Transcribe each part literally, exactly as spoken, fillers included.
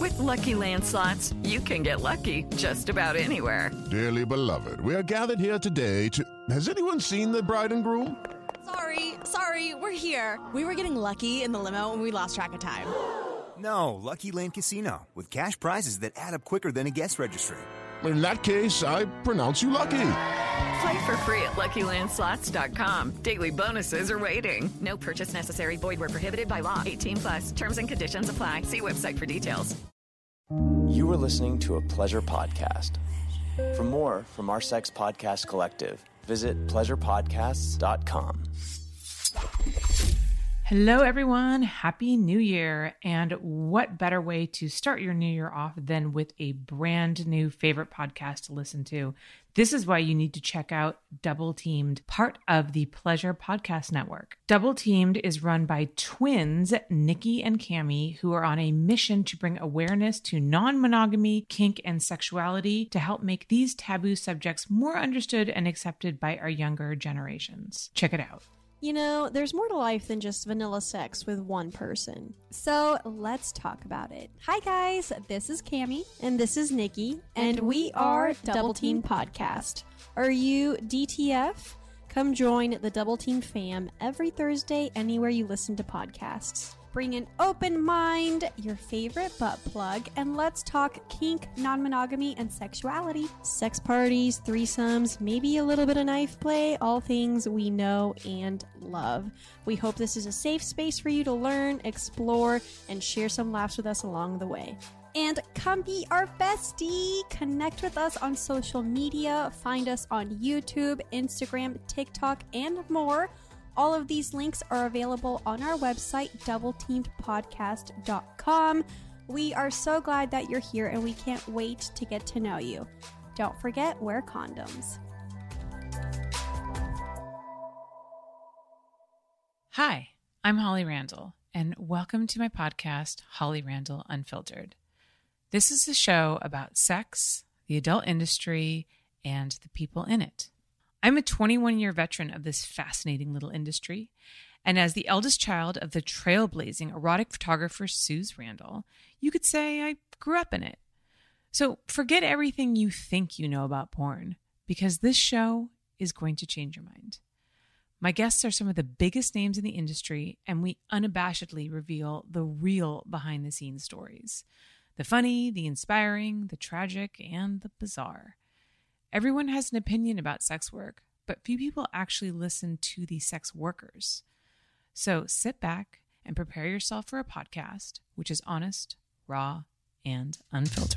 With Lucky Land Slots, you can get lucky just about anywhere. Dearly beloved, we are gathered here today to... Has anyone seen the bride and groom? Sorry, sorry, we're here. We were getting lucky in the limo and we lost track of time. No, Lucky Land Casino, with cash prizes that add up quicker than a guest registry. In that case, I pronounce you lucky. Play for free at Lucky Land Slots dot com. Daily bonuses are waiting. No purchase necessary. Void where prohibited by law. eighteen plus. Terms and conditions apply. See website for details. You are listening to a Pleasure Podcast. For more from our Sex Podcast Collective, visit pleasure podcasts dot com. Hello, everyone. Happy New Year. And what better way to start your new year off than with a brand new favorite podcast to listen to? This is why you need to check out Double Teamed, part of the Pleasure Podcast Network. Double Teamed is run by twins, Nikki and Cami, who are on a mission to bring awareness to non-monogamy, kink, and sexuality to help make these taboo subjects more understood and accepted by our younger generations. Check it out. You know, there's more to life than just vanilla sex with one person. So let's talk about it. Hi guys, this is Cami. And this is Nikki. And, and we are Double Team Podcast. Are you D T F? Come join the Double Team fam every Thursday anywhere you listen to podcasts. Bring an open mind, your favorite butt plug, and let's talk kink, non-monogamy, and sexuality. Sex parties, threesomes, maybe a little bit of knife play, all things we know and love. We hope this is a safe space for you to learn, explore, and share some laughs with us along the way. And come be our bestie. Connect with us on social media. Find us on YouTube, Instagram, TikTok, and more. All of these links are available on our website, double teamed podcast dot com. We are so glad that you're here and we can't wait to get to know you. Don't forget, wear condoms. Hi, I'm Holly Randall, and welcome to my podcast, Holly Randall Unfiltered. This is a show about sex, the adult industry, and the people in it. I'm a twenty-one-year veteran of this fascinating little industry, and as the eldest child of the trailblazing erotic photographer Suze Randall, you could say I grew up in it. So forget everything you think you know about porn, because this show is going to change your mind. My guests are some of the biggest names in the industry, and we unabashedly reveal the real behind-the-scenes stories. The funny, the inspiring, the tragic, and the bizarre. Everyone has an opinion about sex work, but few people actually listen to the sex workers. So sit back and prepare yourself for a podcast which is honest, raw, and unfiltered.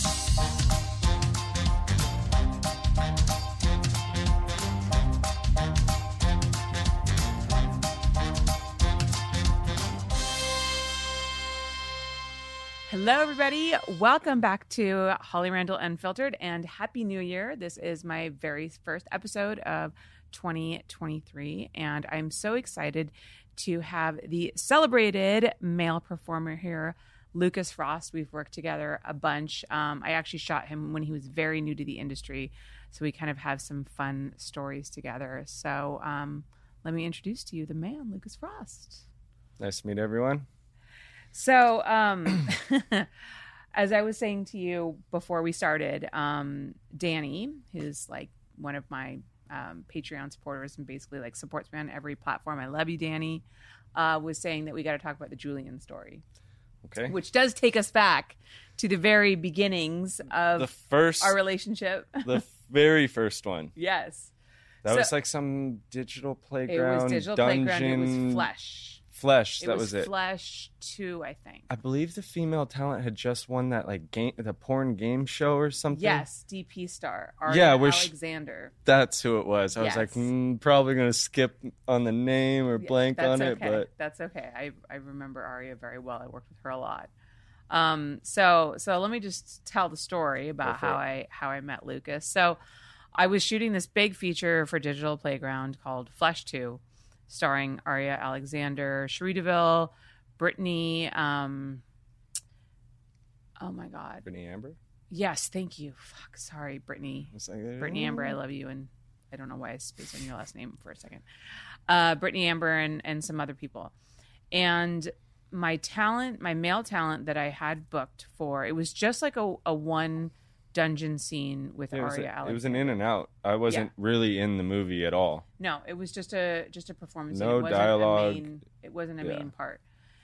Hello, everybody. Welcome back to Holly Randall Unfiltered, and Happy New Year. This is my very first episode of twenty twenty-three, and I'm so excited to have the celebrated male performer here, Lucas Frost. We've worked together a bunch. Um, I actually shot him when he was very new to the industry, so we kind of have some fun stories together. So um, let me introduce to you the man, Lucas Frost. Nice to meet everyone. So, um, as I was saying to you before we started, um, Danny, who's like one of my um, Patreon supporters and basically like supports me on every platform. I love you, Danny. Uh, was saying that we got to talk about the Julian story. Okay. Which does take us back to the very beginnings of the first, our relationship. The very first one. Yes. That so, was like some digital playground. It was digital dungeon, playground. It was Flesh. Flesh, it that was, was it. Flesh two, I think. I believe the female talent had just won that like game, the porn game show or something. Yes, D P star, Aria yeah, Alexander. She, that's who it was. I yes. was like, mm, probably going to skip on the name or yeah, blank on okay. it, but that's okay. I I remember Aria very well. I worked with her a lot. Um, so so let me just tell the story about how it. I how I met Lucas. So I was shooting this big feature for Digital Playground called Flesh two. Starring Aria Alexander, Cherie DeVille, Brittany, um, oh my God. Brittany Amber? Yes, thank you. Fuck, sorry, Brittany. Like, Brittany Amber, I love you. And I don't know why I spaced on your last name for a second. Uh, Brittany Amber and, and some other people. And my talent, my male talent that I had booked for, it was just like a, a one dungeon scene with It was, Aria a, Alexander. it was an in and out. I wasn't Yeah. really in the movie at all. No, it was just a just a performance. No it wasn't dialogue. A main, it wasn't a Yeah. main part.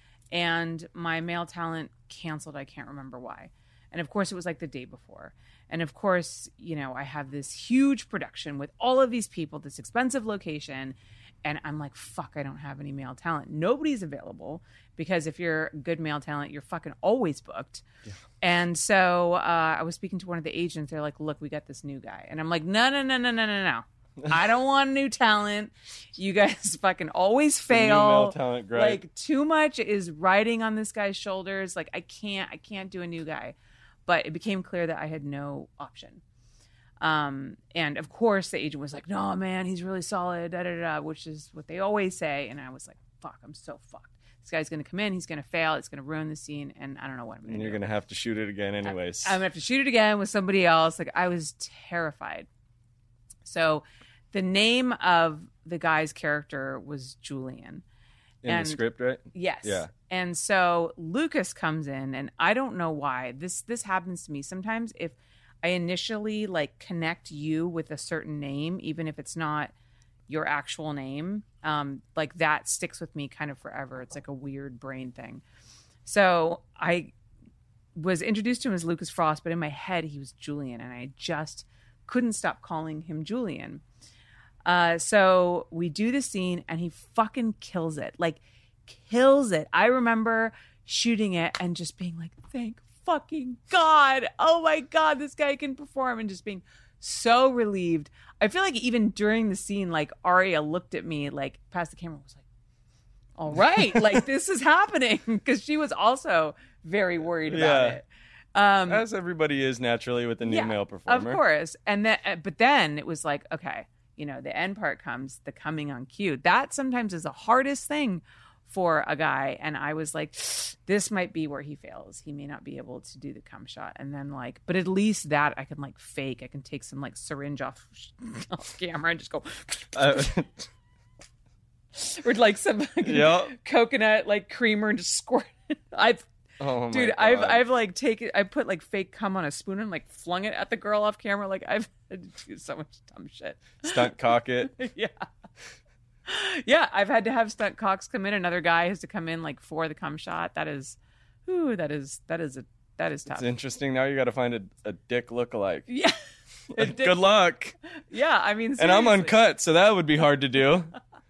And my male talent canceled. I can't remember why. And of course, it was like the day before. And of course, you know, I have this huge production with all of these people, this expensive location. And I'm like, fuck, I don't have any male talent. Nobody's available because if you're good male talent, you're fucking always booked. Yeah. And so uh, I was speaking to one of the agents. They're like, look, we got this new guy. And I'm like, no, no, no, no, no, no, no. I don't want new talent. You guys fucking always fail. New male talent, great. Like too much is riding on this guy's shoulders. Like I can't, I can't do a new guy. But it became clear that I had no option. Um, and of course the agent was like, no, man, he's really solid, da, da, da, which is what they always say. And I was like, fuck, I'm so fucked. This guy's going to come in, he's going to fail, it's going to ruin the scene, and I don't know what I'm going to do. And you're going to have to shoot it again anyways. I'm going to have to shoot it again with somebody else. Like, I was terrified. So the name of the guy's character was Julian. In and, the script, right? Yes. Yeah. And so Lucas comes in, and I don't know why. This this happens to me. Sometimes if I initially, like, connect you with a certain name, even if it's not your actual name, um, like, that sticks with me kind of forever. It's like a weird brain thing. So I was introduced to him as Lucas Frost, but in my head he was Julian, and I just couldn't stop calling him Julian. Uh, so we do the scene, and he fucking kills it. Like, kills it. I remember shooting it and just being like, thank fucking God. Oh my God, this guy can perform, and just being so relieved. I feel like even during the scene, like, Aria looked at me, like, past the camera, was like, all right, like, this is happening, because she was also very worried about Yeah. it. Um, As everybody is naturally with a new yeah, male performer. of course. And then, but then it was like, okay, you know, the end part comes, the coming on cue. That sometimes is the hardest thing for a guy. And I was like, this might be where he fails. He may not be able to do the cum shot. And then, like, but at least that I can, like, fake. I can take some, like, syringe off, off camera and just go. Uh, or like some fucking Yep. coconut, like, creamer and just squirt it. I've oh my Dude, God. I've I've like taken I put like fake cum on a spoon and like flung it at the girl off camera. Like, I've had to do so much dumb shit. Stunt cock it. yeah. Yeah, I've had to have stunt cocks come in. Another guy has to come in like for the cum shot. That is, ooh, that is that is a that is tough. It's interesting. Now you got to find a, a dick lookalike. Yeah. Like, good luck. Yeah, I mean, And I'm seriously. uncut, so that would be hard to do.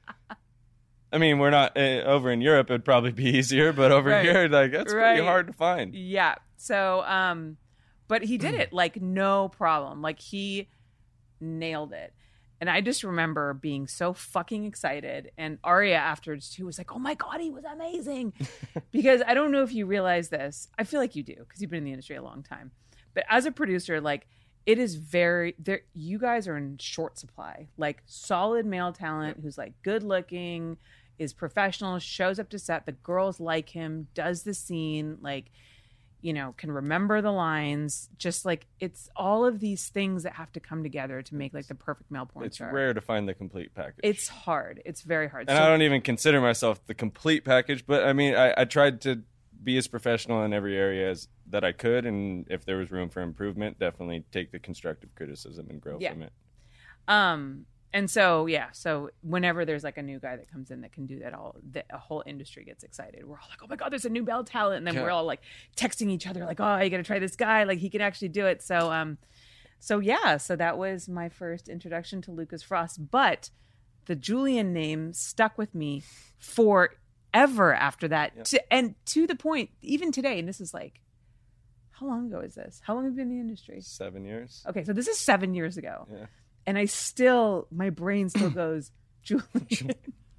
I mean, we're not uh, over in Europe. It'd probably be easier, but over Right. here, like, that's Right. pretty hard to find. Yeah. So, um, but he did it like no problem. Like, he nailed it. And I just remember being so fucking excited. And Aria afterwards too was like, oh my God, he was amazing. Because I don't know if you realize this. I feel like you do, because you've been in the industry a long time. But as a producer, like, it is very there. You guys are in short supply. Like, solid male talent who's like good looking, is professional, shows up to set. The girls like him, does the scene, like, you know, can remember the lines. Just like, it's all of these things that have to come together to make like the perfect male porn It's star. rare to find the complete package. It's hard. It's very hard. and So- I don't even consider myself the complete package, but I mean, I, I tried to be as professional in every area as that I could, and if there was room for improvement, definitely take the constructive criticism and grow Yeah. from it. Um, and so, yeah, so whenever there's like a new guy that comes in that can do that, all the a whole industry gets excited. We're all like, oh my God, there's a new male talent. And then Yeah. we're all like texting each other like, oh, you got to try this guy. Like, he can actually do it. So, um, so yeah, so that was my first introduction to Lucas Frost, but the Julian name stuck with me forever after that. Yeah. To, and to the point, even today, and this is like, how long ago is this? How long have you been in the industry? Seven years. Okay, so this is seven years ago. Yeah. And I still, my brain still goes, Julian.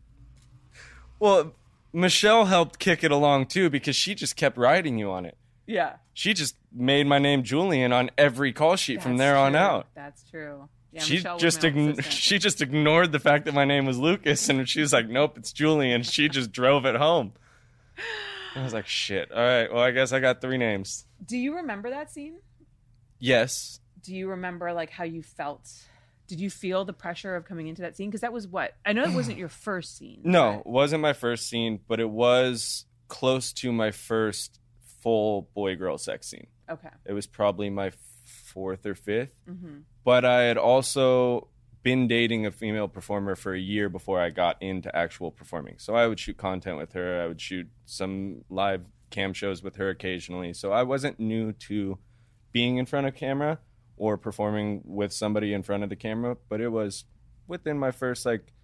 Well, Michelle helped kick it along too, because she just kept writing you on it. Yeah. She just made my name Julian on every call sheet from That's there on true. out. That's true. Yeah, she Michelle was just my ign- assistant. she just ignored the fact that my name was Lucas, and she was like, "Nope, it's Julian." She just drove it home. I was like, "Shit! All right, well, I guess I got three names." Do you remember that scene? Yes. Do you remember like how you felt? Did you feel the pressure of coming into that scene? Because that was what I know it wasn't your first scene. No, but- it wasn't my first scene, but it was close to my first full boy-girl sex scene. Okay. It was probably my fourth or fifth. Mm-hmm. But I had also been dating a female performer for a year before I got into actual performing. So I would shoot content with her. I would shoot some live cam shows with her occasionally. So I wasn't new to being in front of camera or performing with somebody in front of the camera, but it was within my first like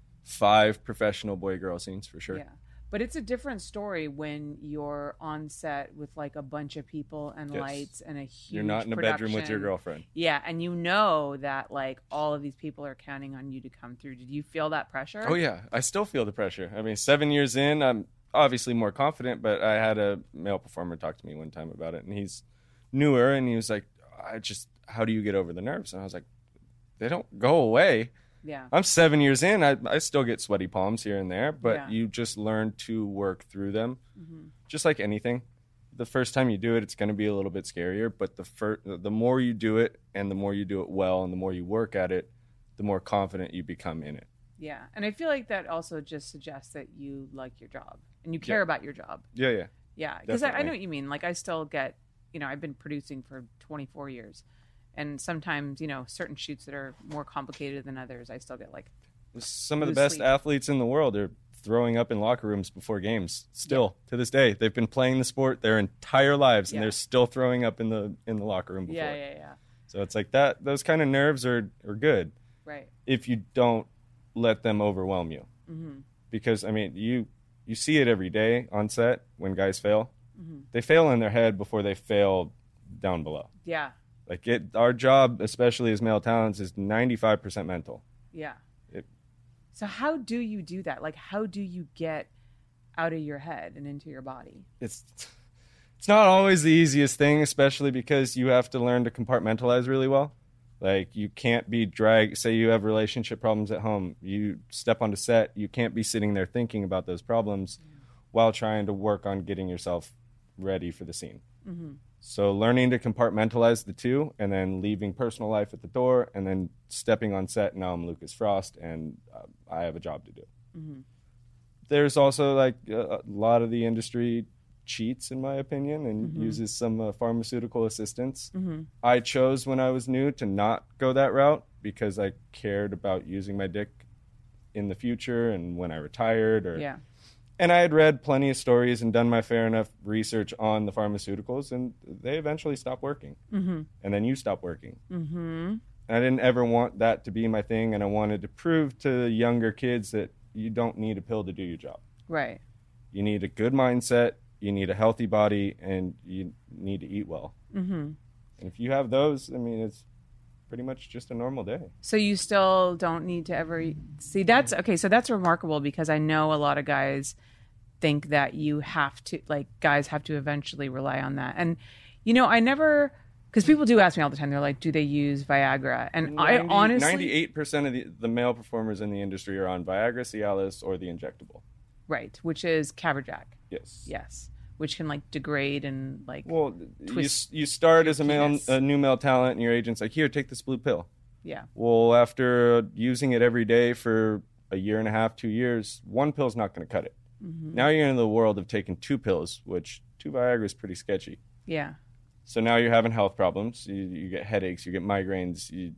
five professional boy-girl scenes for sure. Yeah. But it's a different story when you're on set with like a bunch of people and Yes. lights and a huge You're not in a production. bedroom with your girlfriend. Yeah, and you know that like all of these people are counting on you to come through. Did you feel that pressure? Oh yeah, I still feel the pressure. I mean, seven years in, I'm obviously more confident, but I had a male performer talk to me one time about it, and he's newer, and he was like, I just, how do you get over the nerves? And I was like, they don't go away. Yeah. I'm seven years in. I, I still get sweaty palms here and there, but Yeah. you just learn to work through them. Mm-hmm. Just like anything. The first time you do it, it's going to be a little bit scarier, but the fir- the more you do it and the more you do it well and the more you work at it, the more confident you become in it. Yeah. And I feel like that also just suggests that you like your job and you care Yeah. about your job. Yeah, yeah. Yeah. Because I, I Definitely. know what you mean. Like I still get, you know, I've been producing for twenty-four years. And sometimes, you know, certain shoots that are more complicated than others, I still get like, Some of the Lose best sleep. athletes in the world are throwing up in locker rooms before games. Still, to this day, they've been playing the sport their entire lives, and Yeah. they're still throwing up in the in the locker room before. yeah, yeah, yeah. So it's like that. Those kind of nerves are are good Right. if you don't let them overwhelm you. Mm-hmm. Because I mean, you you see it every day on set when guys fail. Mm-hmm. They fail in their head before they fail down below. Yeah. Like it, our job, especially as male talents, is ninety-five percent mental. Yeah. It- So how do you do that? Like, how do you get out of your head and into your body? It's it's not always the easiest thing, especially because you have to learn to compartmentalize really well. Like you can't be drag. Say you have relationship problems at home, you step onto set, you can't be sitting there thinking about those problems while trying to work on getting yourself ready for the scene. Mm-hmm. So learning to compartmentalize the two and then leaving personal life at the door and then stepping on set. Now I'm Lucas Frost and uh, I have a job to do. Mm-hmm. There's also like a, a lot of the industry cheats, in my opinion, and Mm-hmm. uses some uh, pharmaceutical assistance. Mm-hmm. I chose when I was new to not go that route because I cared about using my dick in the future and when I retired. Or Yeah. And I had read plenty of stories and done my fair enough research on the pharmaceuticals, and they eventually stop working. Mm-hmm. And then you stop working. Mm-hmm. And I didn't ever want that to be my thing, and I wanted to prove to younger kids that you don't need a pill to do your job. Right. You need a good mindset, you need a healthy body, and you need to eat well. Mm-hmm. And if you have those, I mean, it's pretty much just a normal day. So you still don't need to ever see that's okay. So that's remarkable because I know a lot of guys think that you have to, like, guys have to eventually rely on that. And, you know, I never, because people do ask me all the time, they're like, do they use Viagra? And I honestly, ninety-eight percent of the, the male performers in the industry are on Viagra, Cialis, or the injectable. right, which is Caverjack. Yes. Yes. Which can like degrade and like, Well, you, twist you start your as a male, penis. a new male talent, and your agent's like, here, take this blue pill. yeah. Well, after using it every day for a year and a half, two years, one pill's not going to cut it. Mm-hmm. Now you're in the world of taking two pills, which two Viagra is pretty sketchy. Yeah. So now you're having health problems. You, you get headaches, you get migraines, you,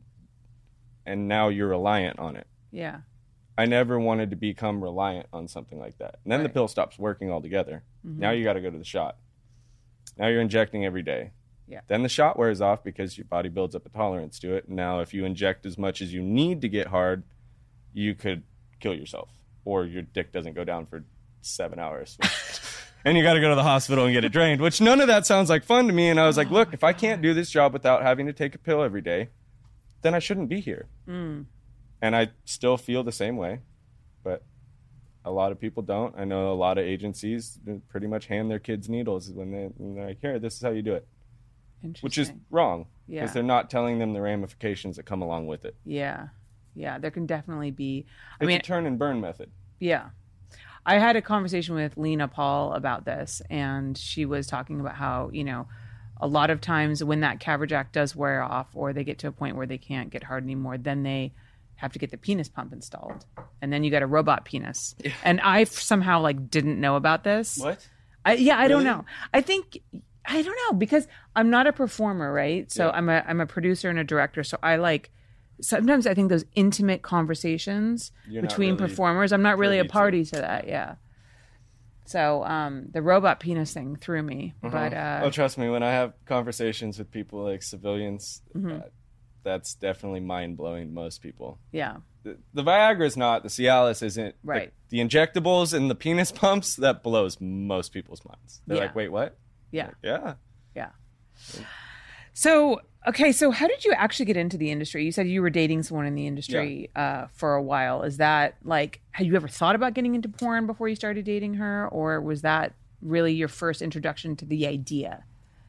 and now you're reliant on it. Yeah. I never wanted to become reliant on something like that. And then the Right. pill stops working altogether. Mhm. Now you got to go to the shot. Now you're injecting every day. Yeah. Then the shot wears off because your body builds up a tolerance to it. Now, if you inject as much as you need to get hard, you could kill yourself, or your dick doesn't go down for seven hours. And you got to go to the hospital and get it drained, which none of that sounds like fun to me. And I was like, look, if I can't do this job without having to take a pill every day, then I shouldn't be here. Mm. And I still feel the same way, but a lot of people don't. I know a lot of agencies pretty much hand their kids needles when, they, when they're like, here, this is how you do it, which is Interesting. wrong Yeah. because they're not telling them the ramifications that come along with it. Yeah. Yeah. There can definitely be, I It's mean, a turn and burn method. yeah. I had a conversation with Lena Paul about this, and she was talking about how, you know, a lot of times when that Caverjack does wear off or they get to a point where they can't get hard anymore, then they have to get the penis pump installed. And then you got a robot penis. And I f- somehow like didn't know about this. What? I, yeah, I Really? don't know. I think I don't know because I'm not a performer, right? So Yeah. I'm a I'm a producer and a director. So I like sometimes I think those intimate conversations You're not between really performers. I'm not really a privy to. party to that. Yeah. So um, the robot penis thing threw me, but uh, oh, trust me, when I have conversations with people like civilians, Mm-hmm. uh, that's definitely mind blowing to most people. yeah, The, the Viagra is not. The Cialis isn't. The- Right. The, injectables and the penis pumps, that blows most people's minds. They're Yeah. like, wait, what? yeah, Yeah. yeah. So okay, so how did you actually get into the industry? You said you were dating someone in the industry uh, for a while. Is that like, had you ever thought about getting into porn before you started dating her, or was that really your first introduction to the idea?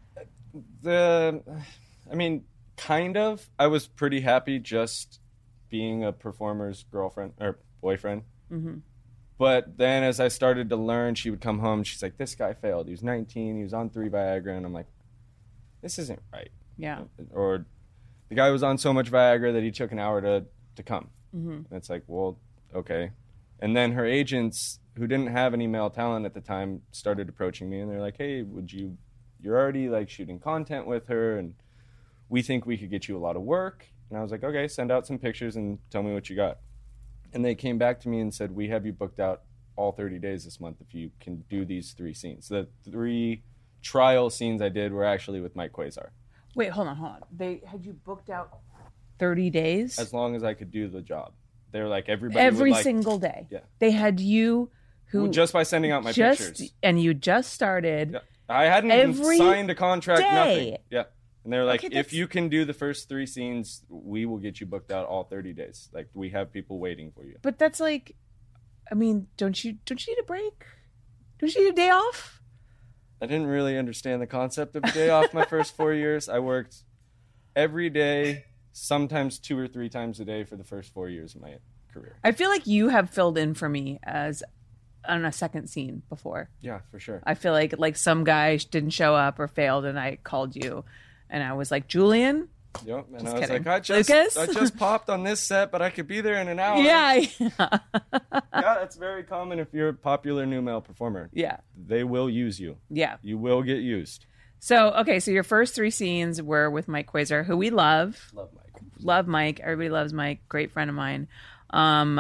The, I mean, kind of. I was pretty happy just being a performer's girlfriend or boyfriend. Mm-hmm. But then as I started to learn, she would come home. She's like, this guy failed. He was nineteen. He was on three Viagra. And I'm like, this isn't right. Yeah. Or the guy was on so much Viagra that he took an hour to, to come. Mm-hmm. And it's like, well, okay. And then her agents, who didn't have any male talent at the time, started approaching me. And they're like, hey, would you, you're already like shooting content with her. And we think we could get you a lot of work. And I was like, okay, send out some pictures and tell me what you got. And they came back to me and said, we have you booked out all thirty days this month if you can do these three scenes. The three trial scenes I did were actually with Mike Quasar. Wait, hold on, hold on. They had you booked out thirty days? As long as I could do the job. They're like, everybody Every would like, single day. Yeah. They had you who Well, just by sending out my just pictures. and you just started. Yeah. I hadn't even Every signed a contract, day. nothing. Yeah. And they're like, Okay, if that's- you can do the first three scenes, we will get you booked out all thirty days. Like, we have people waiting for you. But that's like, I mean, don't you don't you need a break? Don't you need a day off? I didn't really understand the concept of a day off my first four years. I worked every day, sometimes two or three times a day for the first four years of my career. I feel like you have filled in for me as on a second scene before. Yeah, for sure. I feel like like some guy didn't show up or failed, and I called you, and I was like, Julian. Yep. And Just I was kidding. like, I just, Lucas? I just popped on this set, but I could be there in an hour. Yeah, yeah, Yeah, that's very common if you're a popular new male performer. yeah, They will use you. yeah. You will get used. So okay, so your first three scenes were with Mike Quasar, who we love. Love Mike. Love Mike. Everybody loves Mike. Great friend of mine. Um,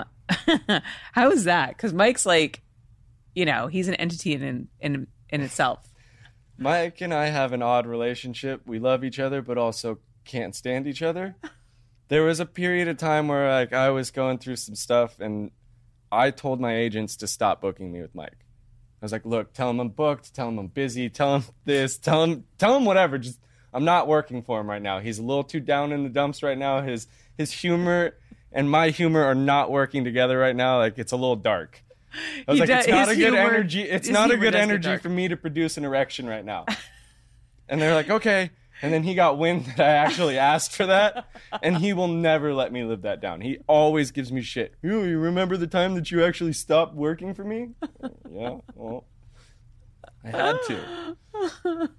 how is that? Because Mike's like, you know, he's an entity in in in itself. Mike and I have an odd relationship. We love each other, but also can't stand each other. There was a period of time where like I was going through some stuff, and I told my agents to stop booking me with Mike. I was like, look, tell him I'm booked, tell him I'm busy, tell him this, tell him, tell him whatever. Just I'm not working for him right now. He's a little too down in the dumps right now. His his humor and my humor are not working together right now. Like, it's a little dark. I was He like, does- it's not a his good humor- energy. It's his not a humor good does get energy dark. for me to produce an erection right now. And they're like, okay. And then he got wind that I actually asked for that, and he will never let me live that down. He always gives me shit. You, you remember the time that you actually stopped working for me? Yeah, well, I had to.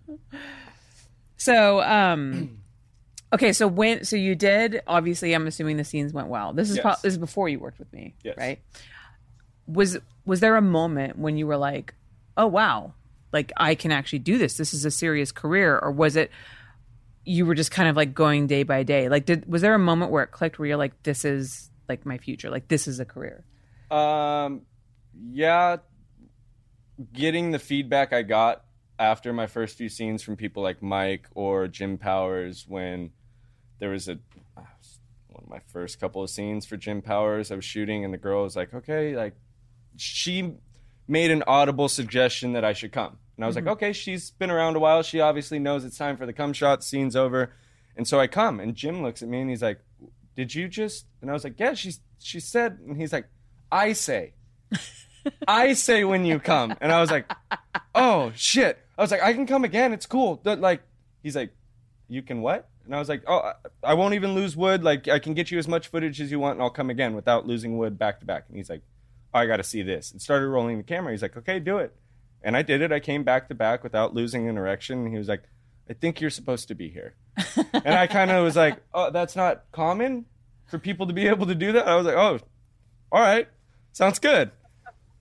So, um, okay, so when so you did obviously, I'm assuming the scenes went well. This is Yes. pro- this is before you worked with me, Yes. right? Was was there a moment when you were like, oh wow, like I can actually do this. This is a serious career, or was it? You were just kind of like going day by day. Like, did was there a moment where it clicked where you're like, this is like my future, like this is a career? Um, yeah, getting the feedback I got after my first few scenes from people like Mike or Jim Powers, when there was a one of my first couple of scenes for Jim Powers I was shooting, and the girl was like, okay, like she made an audible suggestion that I should come. And I was like, okay, she's been around a while. She obviously knows it's time for the cum shot. Scene's over. And so I come, and Jim looks at me and he's like, did you just, and I was like, yeah, she, she said, and he's like, I say, I say when you come. And I was like, oh shit. I was like, I can come again. It's cool. But, like, he's like, you can what? And I was like, oh, I, I won't even lose wood. Like, I can get you as much footage as you want, and I'll come again without losing wood back to back. And he's like, oh, I got to see this. And started rolling the camera. He's like, okay, do it. And I did it. I came back to back without losing an erection. And he was like, I think you're supposed to be here. And I kind of was like, oh, that's not common for people to be able to do that. I was like, oh, all right. Sounds good.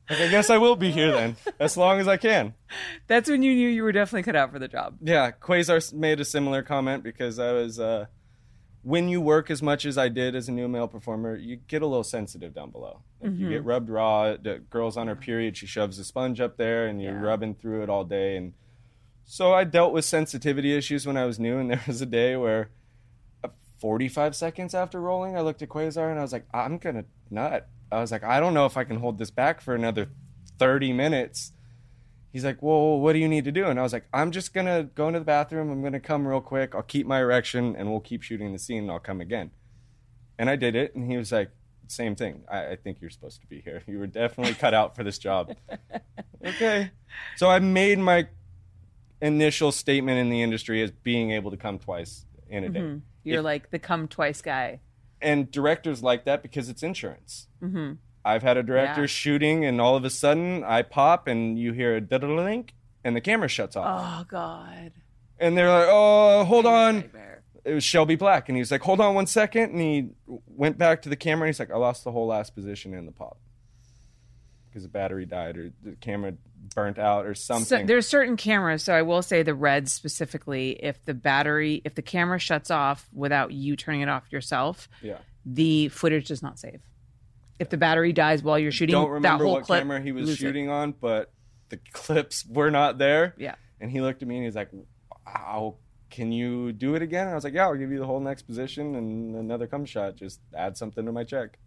Like, I guess I will be here then, as long as I can. That's when you knew you were definitely cut out for the job. Yeah, Quasar made a similar comment because I was, uh, when you work as much as I did as a new male performer, you get a little sensitive down below. Like Mm-hmm. You get rubbed raw. The girl's on her period. She shoves a sponge up there, and you're Yeah. rubbing through it all day. And so I dealt with sensitivity issues when I was new, and there was a day where uh, forty-five seconds after rolling, I looked at Quasar, and I was like, I'm going to nut. I was like, I don't know if I can hold this back for another thirty minutes. He's like, well, what do you need to do? And I was like, I'm just going to go into the bathroom. I'm going to come real quick. I'll keep my erection, and we'll keep shooting the scene, and I'll come again. And I did it, and he was like, same thing. I, I think you're supposed to be here. You were definitely cut out for this job. Okay. So I made my initial statement in the industry as being able to come twice in a day. Mm-hmm. You're If- like the come twice guy. And directors like that because it's insurance. Mm-hmm. I've had a director Yeah. shooting, and all of a sudden I pop, and you hear a da-da-da-link, and the camera shuts off. Oh, God. And they're like, oh, hold on. Nightmare. It was Shelby Black, and he was like, hold on one second, and he went back to the camera, and he's like, I lost the whole last position in the pop because the battery died or the camera burnt out or So something. there's certain cameras, so I will say the Reds specifically, if the battery, if the camera shuts off without you turning it off yourself, yeah. the footage does not save. If the battery dies while you're shooting, Don't that remember whole what clip, camera he was lose it. shooting on, but the clips were not there. Yeah. And he looked at me and he's like, wow, can you do it again? And I was like, yeah, I'll give you the whole next position and another cum shot. Just add something to my check.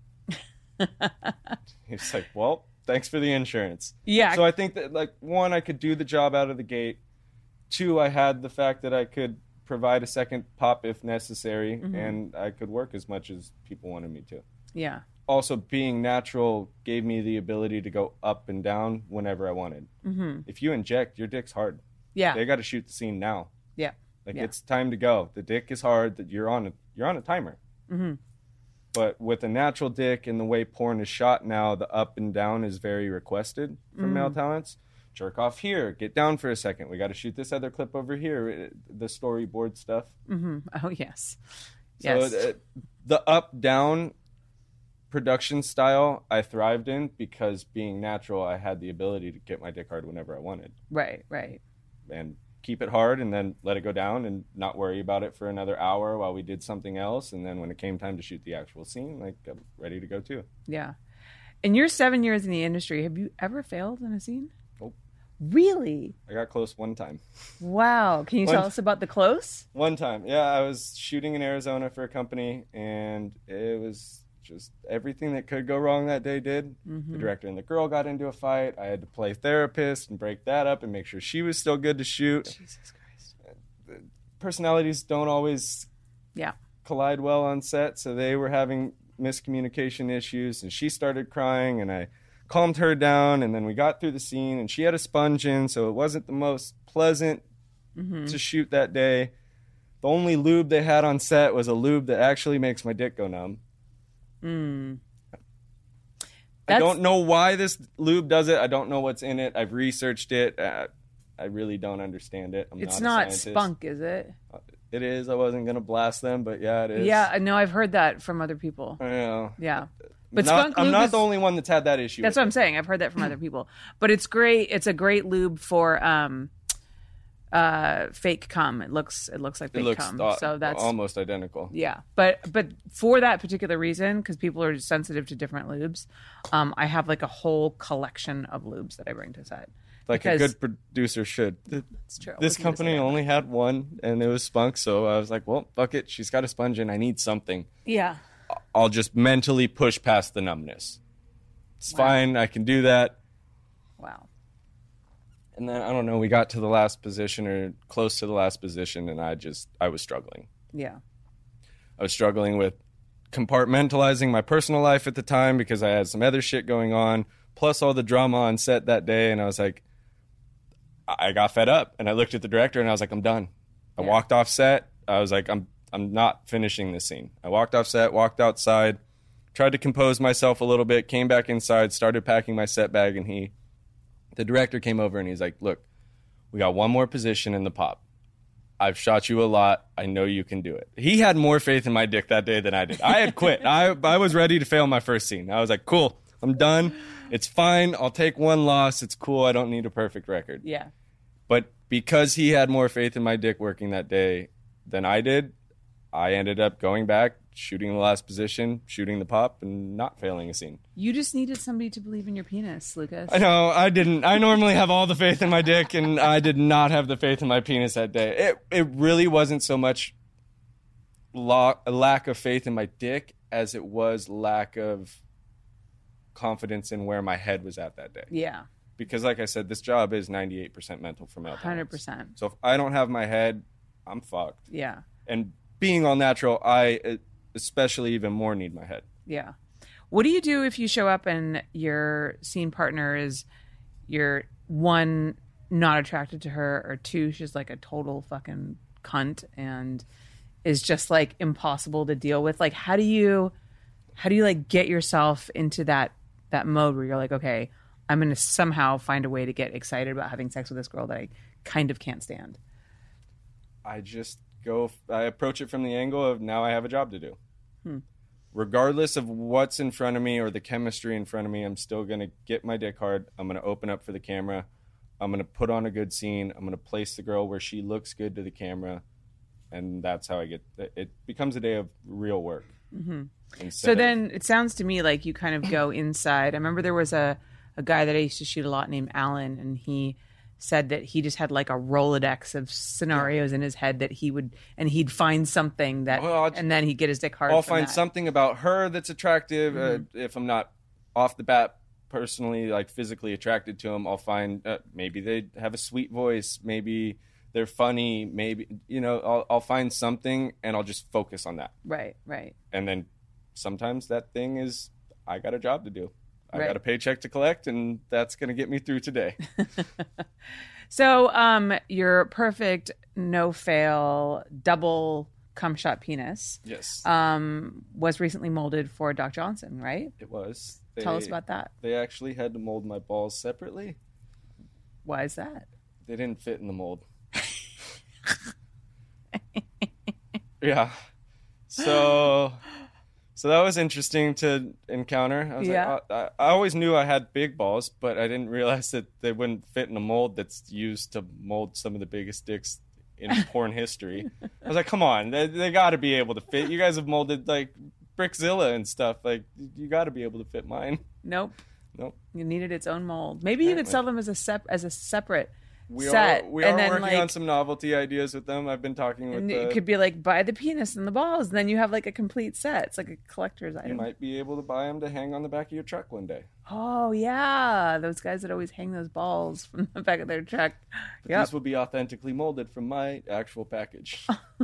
He's like, well, thanks for the insurance. Yeah. So I think that, like, one, I could do the job out of the gate. Two, I had the fact that I could provide a second pop if necessary, Mm-hmm. and I could work as much as people wanted me to. Yeah. Also, being natural gave me the ability to go up and down whenever I wanted. Mm-hmm. If you inject, your dick's hard. Yeah. They got to shoot the scene now. Yeah. Like, Yeah. it's time to go. The dick is hard. That you're on a you're on a timer. Mm-hmm. But with a natural dick and the way porn is shot now, the up and down is very requested from Mm. male talents. Jerk off here. Get down for a second. We got to shoot this other clip over here. It- the storyboard stuff. Mm-hmm. Oh, yes. So Yes. the, the up down production style I thrived in because being natural, I had the ability to get my dick hard whenever I wanted Right, right. and keep it hard and then let it go down and not worry about it for another hour while we did something else. And then when it came time to shoot the actual scene, like, I'm ready to go too. Yeah. In your seven years in the industry, have you ever failed in a scene? Nope. Really? I got close one time. Wow. Can you One- tell us about the close? One time. Yeah, I was shooting in Arizona for a company and it was just everything that could go wrong that day did. Mm-hmm. The director and the girl got into a fight. I had to play therapist and break that up and make sure she was still good to shoot. Jesus Christ. Personalities don't always Yeah. collide well on set, so they were having miscommunication issues and she started crying and I calmed her down and then we got through the scene and she had a sponge in, so it wasn't the most pleasant Mm-hmm. to shoot that day. The only lube they had on set was a lube that actually makes my dick go numb. Mm. I That's- don't know why this lube does it. I don't know what's in it. I've researched it. Uh, I really don't understand it. I'm It's not, not a scientist. spunk, is it? It is. I wasn't going to blast them, but yeah, it is. Yeah, I know. I've heard that from other people. I know. Yeah. But Not- skunk I'm lube not is- the only one that's had that issue. That's with what I'm it. saying. I've heard that from other people. But it's great. It's a great lube for um, uh, fake cum. It looks it looks like It fake looks cum. uh, So that's almost identical. yeah. But but for that particular reason, because people are sensitive to different lubes, um, I have like a whole collection of lubes that I bring to set. Like because a good producer should. It's true. This Wasn't gonna company say that. only had one, and it was spunk. So I was like, "Well, fuck it. She's got a sponge, and I need something. Yeah. I'll just mentally push past the numbness. It's fine. I can do that." Wow. And then I don't know. We got to the last position or close to the last position, and I just I was struggling. Yeah. I was struggling with compartmentalizing my personal life at the time because I had some other shit going on, plus all the drama on set that day. And I was like, I got fed up, and I looked at the director, and I was like, I'm done. I Yeah. walked off set. I was like, I'm I'm not finishing this scene. I walked off set, walked outside, tried to compose myself a little bit, came back inside, started packing my set bag, and he, the director came over and he's like, look, we got one more position in the pop. I've shot you a lot. I know you can do it. He had more faith in my dick that day than I did. I had quit. I I was ready to fail my first scene. I was like, cool, I'm done. It's fine. I'll take one loss. It's cool. I don't need a perfect record. Yeah. But because he had more faith in my dick working that day than I did, I ended up going back, shooting the last position, shooting the pop, and not failing a scene. You just needed somebody to believe in your penis, Lucas. I know. I didn't. I normally have all the faith in my dick, and I did not have the faith in my penis that day. It it really wasn't so much lo- a lack of faith in my dick as it was lack of confidence in where my head was at that day. Yeah. Because like I said, this job is ninety-eight percent mental for male one hundred percent. So if I don't have my head, I'm fucked. Yeah. And being all natural, I especially even more need my head. Yeah. What do you do if you show up and your scene partner is, you're one, not attracted to her, or two, she's like a total fucking cunt and is just like impossible to deal with? Like, how do you, how do you like get yourself into that, that mode where you're like, okay, I'm going to somehow find a way to get excited about having sex with this girl that I kind of can't stand? I just go, I approach it from the angle of now I have a job to do. Hmm. Regardless of what's in front of me or the chemistry in front of me, I'm still going to get my dick hard. I'm going to open up for the camera. I'm going to put on a good scene. I'm going to place the girl where she looks good to the camera. And that's how I get, it becomes a day of real work. Mm-hmm. So then of, it sounds to me like you kind of go inside. I remember there was a, a guy that I used to shoot a lot named Alan, and he said that he just had like a Rolodex of scenarios in his head that he would, and he'd find something that, well, and then he'd get his dick hard. I'll from find that. something about her that's attractive. Mm-hmm. Uh, if I'm not off the bat personally, like physically attracted to them, I'll find uh, maybe they have a sweet voice. Maybe they're funny. Maybe, you know, I'll, I'll find something and I'll just focus on that. Right, right. And then sometimes that thing is, I got a job to do. I Right. got a paycheck to collect, and that's going to get me through today. So um, your perfect, no fail, double cum shot penis Yes. um, was recently molded for Doc Johnson, right? It was. Tell They- us about that. They actually had to mold my balls separately. Why is that? They didn't fit in the mold. Yeah. So so that was interesting to encounter. I was Yeah. like, I, I always knew I had big balls, but I didn't realize that they wouldn't fit in a mold that's used to mold some of the biggest dicks in porn history. I was like, come on, they, they got to be able to fit. You guys have molded like Brickzilla and stuff. Like, you got to be able to fit mine. Nope. Nope. You needed its own mold. Maybe you could Apparently. sell them as a sep- as a separate We set. are we and are then, working like, on some novelty ideas with them. I've been talking with and the, it could be like buy the penis and the balls, and then you have like a complete set. It's like a collector's you item. might be able to buy them to hang on the back of your truck one day. Oh yeah, those guys that always hang those balls from the back of their truck. But Yep. These will be authentically molded from my actual package.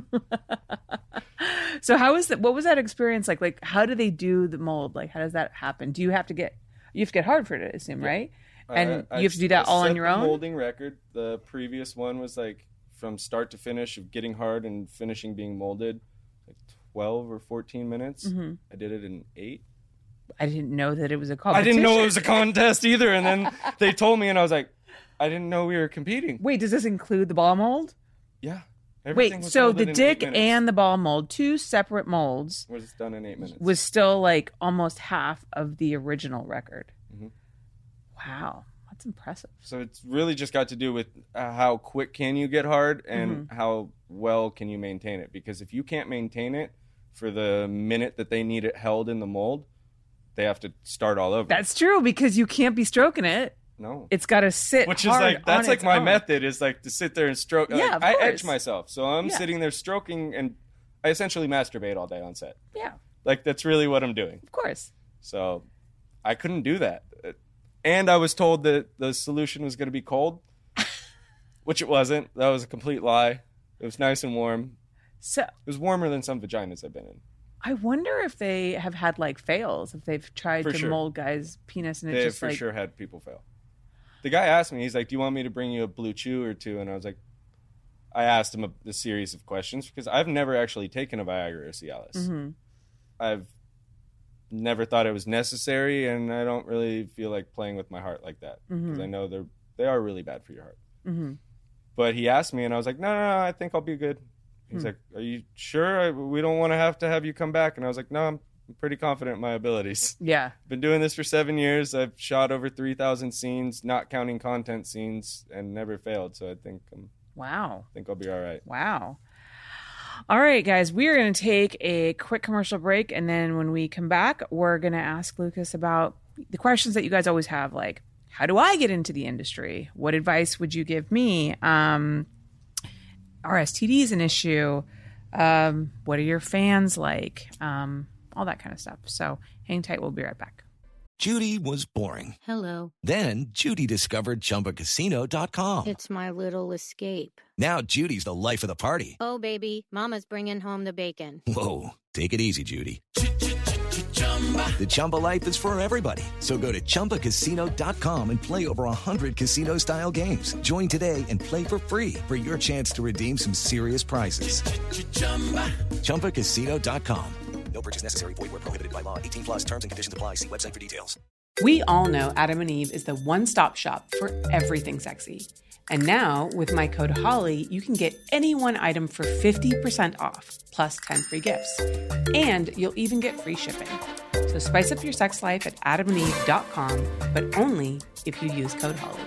So how is that? What was that experience like? Like, how do they do the mold? Like, how does that happen? Do you have to get you have to get hard for it? I assume, right? And I- you have to do I that all set on your the own. molding record. The previous one was like from start to finish of getting hard and finishing being molded, like twelve or fourteen minutes. Mm-hmm. I did it in eight. I didn't know that it was a I competition. didn't know it was a contest either, and then they told me, and I was like, I didn't know we were competing. Wait, does this include the ball mold? Yeah. Everything Wait, was so molded the in dick eight minutes. and the ball mold, two separate molds, was done in eight minutes. was still like almost half of the original record. Mhm. Wow, that's impressive. So it's really just got to do with uh, how quick can you get hard and Mm-hmm. how well can you maintain it. Because if you can't maintain it for the minute that they need it held in the mold, they have to start all over. That's true because you can't be stroking it. no. It's got to sit. Which is hard like that's on like its my own. method is like to sit there and stroke. Yeah, like, of I course. edge myself, so I'm Yeah. sitting there stroking, and I essentially masturbate all day on set. Yeah, Like that's really what I'm doing. of course. So I couldn't do that. And I was told that the solution was going to be cold, which it wasn't. That was a complete lie. It was nice and warm. So It was warmer than some vaginas I've been in. I wonder if they have had like fails, if they've tried For to sure. mold guys' penis and They it's have just for like sure had people fail. The guy asked me, he's like, do you want me to bring you a blue chew or two? And I was like, I asked him a, a series of questions because I've never actually taken a Viagra or Cialis. Mm-hmm. I've never thought it was necessary, and I don't really feel like playing with my heart like that because Mm-hmm. I know they're they are really bad for your heart. Mm-hmm. But he asked me, and I was like, no, no, no, I think I'll be good. He's Hmm. like, are you sure? I, we don't want to have to have you come back. And I was like, no, I'm I'm pretty confident in my abilities. Yeah. Been doing this for seven years. I've shot over three thousand scenes, not counting content scenes, and never failed. So I think I'm, Wow. I think I'll be all right. Wow. All right, guys, we are going to take a quick commercial break. And then when we come back, we're going to ask Lucas about the questions that you guys always have, like, how do I get into the industry? What advice would you give me? Um, are S T Ds an issue? Um, what are your fans like? Um, all that kind of stuff. So hang tight. We'll be right back. Judy was boring. Hello. Then Judy discovered Chumba Casino dot com. It's my little escape. Now Judy's the life of the party. Oh, baby, mama's bringing home the bacon. Whoa, take it easy, Judy. The Chumba life is for everybody. So go to Chumba Casino dot com and play over one hundred casino-style games. Join today and play for free for your chance to redeem some serious prizes. Chumba Casino dot com. No purchase necessary. Void where prohibited by law. eighteen plus terms and conditions apply. See website for details. We all know Adam and Eve is the one-stop shop for everything sexy. And now, with my code HOLLY, you can get any one item for fifty percent off, plus ten free gifts. And you'll even get free shipping. So spice up your sex life at adam and eve dot com, but only if you use code HOLLY.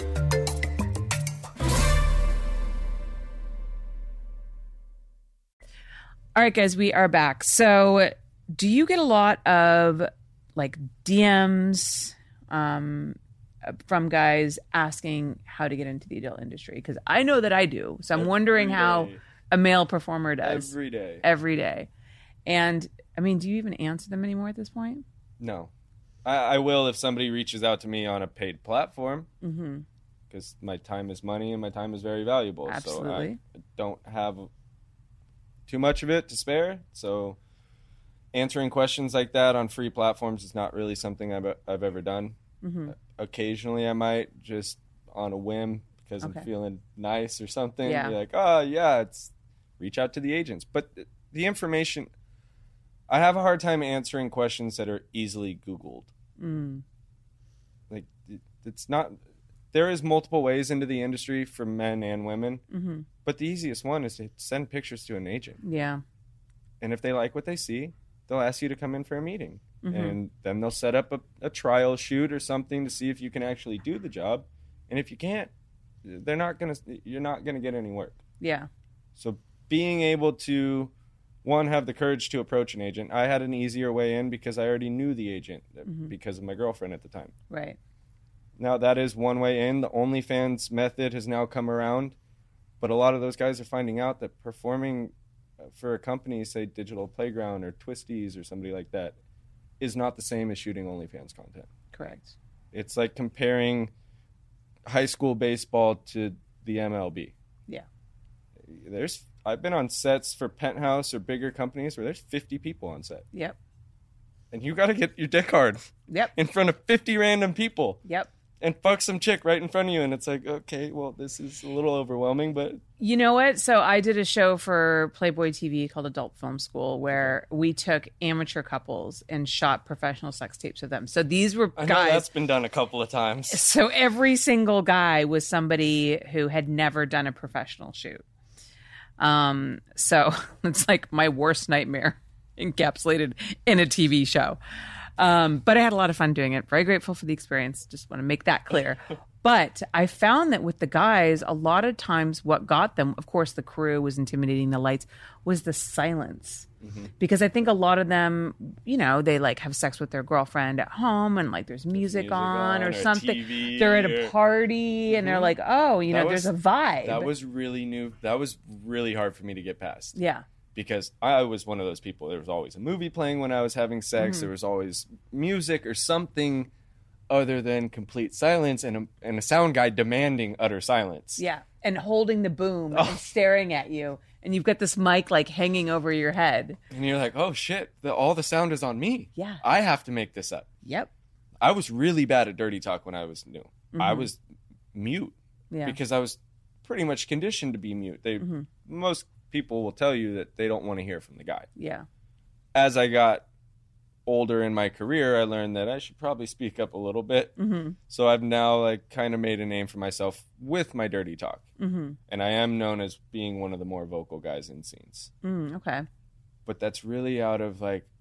All right, guys, we are back. So do you get a lot of, like, D Ms um, from guys asking how to get into the adult industry? Because I know that I do. So I'm Every wondering day. how a male performer does. Every day. Every day. And, I mean, do you even answer them anymore at this point? No. I, I will if somebody reaches out to me on a paid platform. Mm-hmm. Because my time is money and my time is very valuable. Absolutely. So I don't have too much of it to spare. So answering questions like that on free platforms is not really something I've, I've ever done. Mm-hmm. Occasionally I might, just on a whim because Okay. I'm feeling nice or something. Yeah. Be like, oh, yeah, it's reach out to the agents. But the, the information, I have a hard time answering questions that are easily Googled. Mm. Like, it, it's not... There is multiple ways into the industry for men and women, Mm-hmm. but the easiest one is to send pictures to an agent. Yeah. And if they like what they see, they'll ask you to come in for a meeting. Mm-hmm. And then they'll set up a, a trial shoot or something to see if you can actually do the job. And if you can't, they're not gonna. You're not gonna get any work. Yeah. So being able to, one, have the courage to approach an agent. I had an easier way in because I already knew the agent Mm-hmm. because of my girlfriend at the time. Right. Now, that is one way in. The OnlyFans method has now come around. But a lot of those guys are finding out that performing for a company, say Digital Playground or Twisties or somebody like that, is not the same as shooting OnlyFans content. Correct. It's like comparing high school baseball to the M L B. Yeah. There's I've been on sets for Penthouse or bigger companies where there's fifty people on set. Yep. And you got to get your dick hard Yep. in front of fifty random people. Yep. And fuck some chick right in front of you. And it's like, okay, well, this is a little overwhelming, but... You know what? So I did a show for Playboy T V called Adult Film School where we took amateur couples and shot professional sex tapes of them. So these were I know guys. that's been done a couple of times. So every single guy was somebody who had never done a professional shoot. Um, so it's like my worst nightmare encapsulated in a T V show. Um, but I had a lot of fun doing it. Very grateful for the experience. Just want to make that clear. But I found that with the guys, a lot of times what got them, of course, the crew was intimidating, the lights, was the silence. Mm-hmm. Because I think a lot of them, you know, they like have sex with their girlfriend at home and like there's music, music on, on or, or something. T V They're at a or- party and Mhm. they're like, oh, you know, That there's was- a vibe. That was really new. That was really hard for me to get past. Yeah. Because I was one of those people. There was always a movie playing when I was having sex. Mhm. There was always music or something other than complete silence, and a, and a sound guy demanding utter silence. Yeah. And holding the boom Oh. and staring at you. And you've got this mic like hanging over your head. And you're like, oh shit, the, all the sound is on me. Yeah. I have to make this up. Yep. I was really bad at dirty talk when I was new. I Mhm. was mute Yeah. because I was pretty much conditioned to be mute. They Mhm. Most people will tell you that they don't want to hear from the guy. Yeah. As I got older in my career, I learned that I should probably speak up a little bit. Mm-hmm. So I've now like kind of made a name for myself with my dirty talk. Mm-hmm. And I am known as being one of the more vocal guys in scenes. Mm, okay. But that's really out of like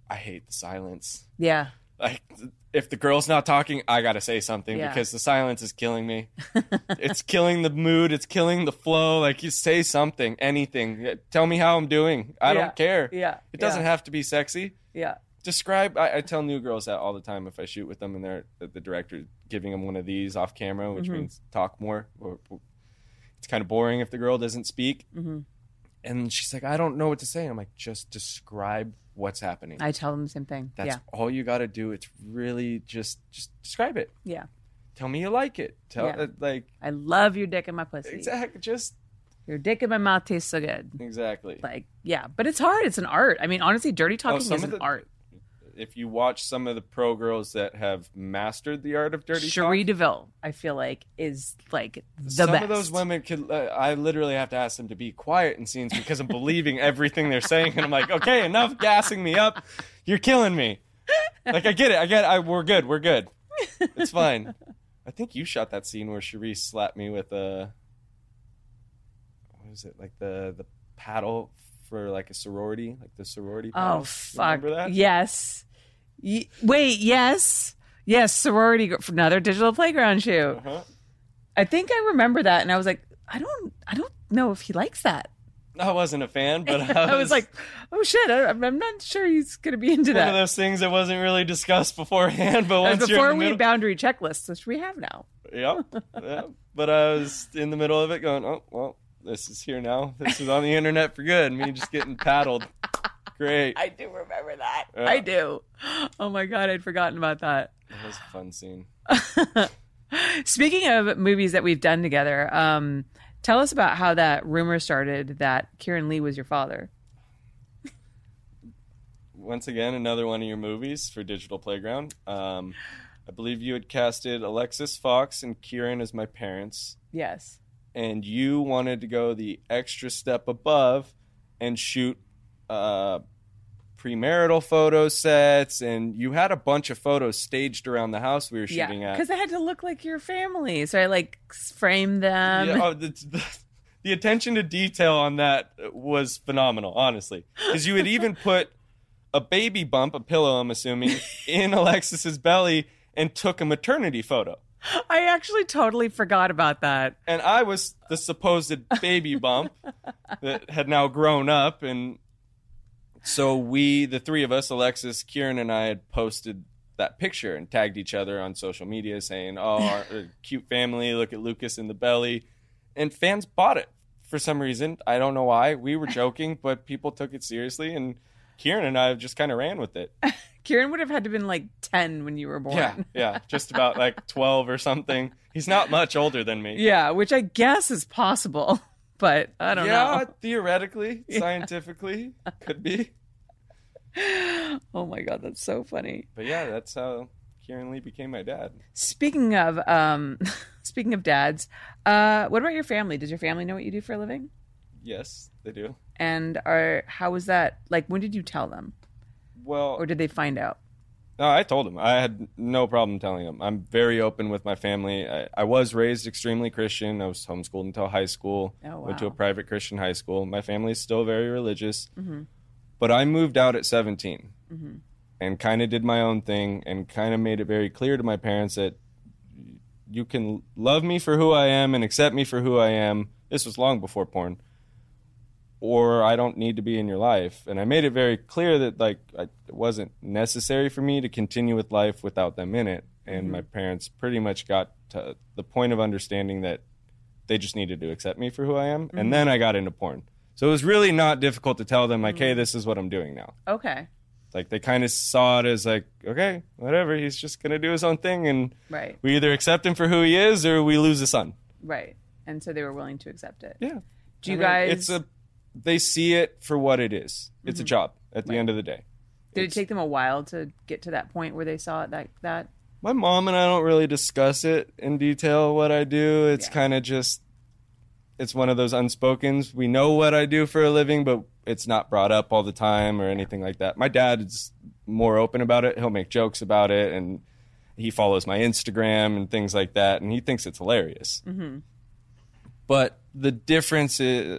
I hate the silence. Yeah. Like, if the girl's not talking, I got to say something Yeah. because the silence is killing me. It's killing the mood. It's killing the flow. Like, you say something, anything. Tell me how I'm doing. I Yeah. don't care. Yeah. It doesn't Yeah. have to be sexy. Yeah. Describe, I, I tell new girls that all the time if I shoot with them and they're the director giving them one of these off camera, which Mhm. means talk more. Or, or it's kind of boring if the girl doesn't speak. Mm-hmm. And she's like, I don't know what to say. I'm like, just describe what's happening. I tell them the same thing. That's yeah. all you got to do. It's really just just describe it. Yeah. Tell me you like it. Tell Yeah. uh, like I love your dick in my pussy. exactly just Your dick in my mouth tastes so good. exactly. Like, yeah, but it's hard. It's an art. I mean, honestly, dirty talking some is of an the- art. If you watch some of the pro girls that have mastered the art of dirty Cherie talk, DeVille, I feel like, is like the some best. of those women could. Uh, I literally have to ask them to be quiet in scenes because I'm believing everything they're saying, and I'm like, okay, enough gassing me up. You're killing me. Like I get it. I get. It. I we're good. We're good. It's fine. I think you shot that scene where Cherie slapped me with a. What was it like the the paddle for like a sorority, like the sorority paddle? Oh, fuck. Remember that? Yes. Y- wait, yes. Yes, sorority, gr- another digital playground shoot. Uh-huh. I think I remember that, and I was like, I don't, I don't know if he likes that. I wasn't a fan, but I was, I was like, oh shit, I, I'm I'm not sure he's gonna be into one that. of those things that wasn't really discussed beforehand. But And once you're before in the we middle, boundary checklists, which we have now. yep, yep. But I was in the middle of it, going, oh well, this is here now. This is on the internet for good. Me just getting paddled. Great. I do remember that. Yeah. I do. Oh my god, I'd forgotten about that. That was a fun scene. Speaking of movies that we've done together, um, tell us about how that rumor started that Kieran Lee was your father. Once again, another one of your movies for Digital Playground. Um, I believe you had casted Alexis Fox and Kieran as my parents, Yes. and you wanted to go the extra step above and shoot uh, premarital photo sets, and you had a bunch of photos staged around the house we were shooting Yeah, at. because they had to look like your family, so I like framed them. Yeah, oh, the, the, the attention to detail on that was phenomenal, honestly. Because you had even put a baby bump, a pillow, I'm assuming, in Alexis's belly and took a maternity photo. I actually totally forgot about that. And I was the supposed baby bump that had now grown up. And so we, the three of us, Alexis, Kieran, and I, had posted that picture and tagged each other on social media saying, oh, our, our cute family, look at Lucas in the belly. And fans bought it for some reason. I don't know why. We were joking, but people took it seriously. And Kieran and I just kind of ran with it. Kieran would have had to have been like ten when you were born. Yeah, yeah, just about like twelve or something. He's not much older than me. Yeah, which I guess is possible, but I don't yeah, know. theoretically, Yeah. scientifically, could be. Oh my god, that's so funny. But yeah, that's how Kieran Lee became my dad. Speaking of um speaking of dads, uh what about your family? Does your family know what you do for a living? Yes, they do. And are how was that? Like, when did you tell them? Well, Or did they find out? no, I told him. I had no problem telling him. I'm very open with my family. I, I was raised extremely Christian. I was homeschooled until high school. Oh, Went to a wow. private Christian high school. My family is still very religious. Mm-hmm. But I moved out at seventeen Mm-hmm. and kind of did my own thing and kind of made it very clear to my parents that you can love me for who I am and accept me for who I am. This was long before porn. Or I don't need to be in your life. And I made it very clear that like I, it wasn't necessary for me to continue with life without them in it. And Mhm. my parents pretty much got to the point of understanding that they just needed to accept me for who I am. Mhm. And then I got into porn. So it was really not difficult to tell them like, hey, this is what I'm doing now. Okay. Like they kind of saw it as like, okay, whatever. He's just going to do his own thing. And Right. we either accept him for who he is or we lose a son. Right. And so they were willing to accept it. Yeah. Do you I mean, guys It's a. They see it for what it is. It's a Mhm. job at the Right. end of the day. Did It's- it take them a while to get to that point where they saw it that that My mom and I don't really discuss it in detail, what I do. It's kind of just, it's one of those unspokens. We know what I do for a living, but it's not brought up all the time or anything like that. My dad is more open about it. He'll make jokes about it, and he follows my Instagram and things like that, and he thinks it's hilarious. Mm-hmm. But the difference is,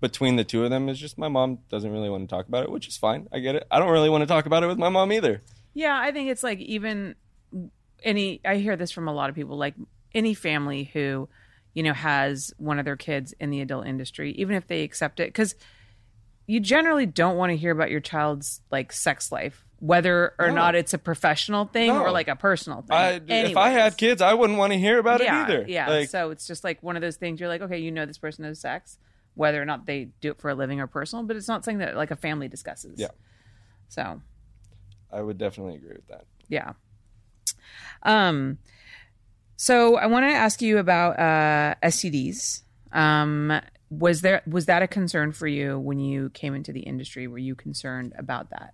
between the two of them is just my mom doesn't really want to talk about it, which is fine. I get it. I don't really want to talk about it with my mom either. Yeah, I think it's like even any, I hear this from a lot of people, like any family who, you know, has one of their kids in the adult industry, even if they accept it, because you generally don't want to hear about your child's like sex life, whether or No. not it's a professional thing No. or like a personal thing. I, if I Anyways. had kids, I wouldn't want to hear about yeah, it either. Yeah, Like, so it's just like one of those things you're like, okay, you know this person has sex, whether or not they do it for a living or personal, but it's not something that like a family discusses. Yeah. So I would definitely agree with that. yeah. Um, so I want to ask you about uh, S T Ds. Um, was there was that a concern for you when you came into the industry? Were you concerned about that?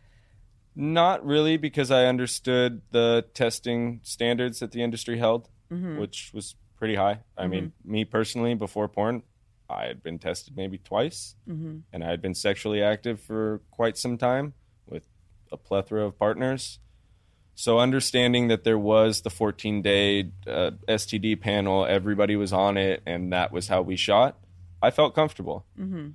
Not really, because I understood the testing standards that the industry held, Mhm. which was pretty high. I Mhm. mean, me personally, before porn, I had been tested maybe twice, Mhm. and I had been sexually active for quite some time with a plethora of partners. So understanding that there was the fourteen-day uh, S T D panel, everybody was on it, and that was how we shot, I felt comfortable. Mm-hmm.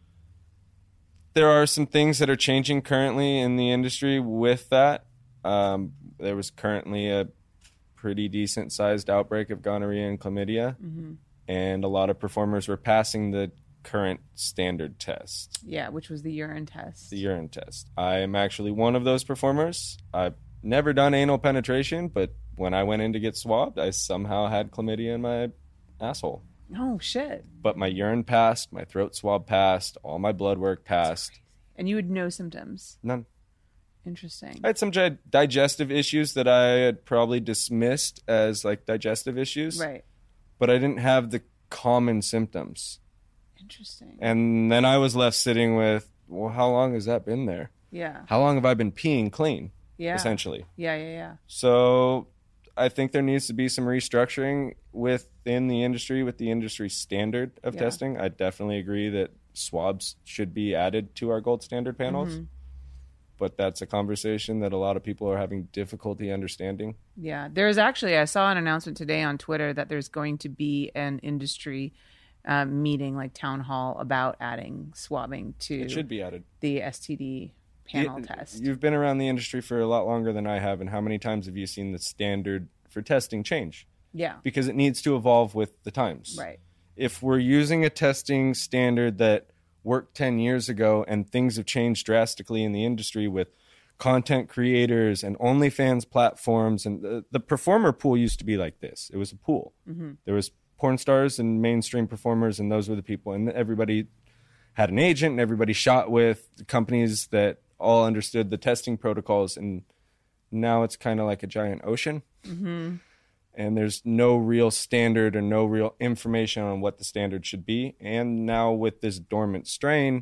There are some things that are changing currently in the industry with that. Um, there was currently a pretty decent-sized outbreak of gonorrhea and chlamydia, Mm-hmm. and a lot of performers were passing the current standard test, Yeah, which was the urine test. the urine test. I am actually one of those performers. I've never done anal penetration, but when I went in to get swabbed, I somehow had chlamydia in my asshole. Oh shit! But my urine passed, my throat swab passed, all my blood work passed. And you had no symptoms. None. Interesting. I had some gi- digestive issues that I had probably dismissed as like digestive issues. Right. But I didn't have the common symptoms. Interesting. And then I was left sitting with, well, how long has that been there? Yeah. How long have I been peeing clean? Yeah. Essentially. Yeah, yeah, yeah. So I think there needs to be some restructuring within the industry with the industry standard of Yeah. testing. I definitely agree that swabs should be added to our gold standard panels. Mhm. But that's a conversation that a lot of people are having difficulty understanding. Yeah, there's actually, I saw an announcement today on Twitter that there's going to be an industry uh, meeting, like town hall, about adding swabbing to It should be added. the S T D panel You- test. You've been around the industry for a lot longer than I have, and how many times have you seen the standard for testing change? Yeah. Because it needs to evolve with the times. Right. If we're using a testing standard that worked ten years ago and things have changed drastically in the industry with content creators and OnlyFans platforms, and the, the performer pool used to be like this. It was a pool. Mm-hmm. There was porn stars and mainstream performers, and those were the people. And everybody had an agent, and everybody shot with companies that all understood the testing protocols. And now it's kind of like a giant ocean. Mm-hmm. And there's no real standard or no real information on what the standard should be. And now with this dormant strain,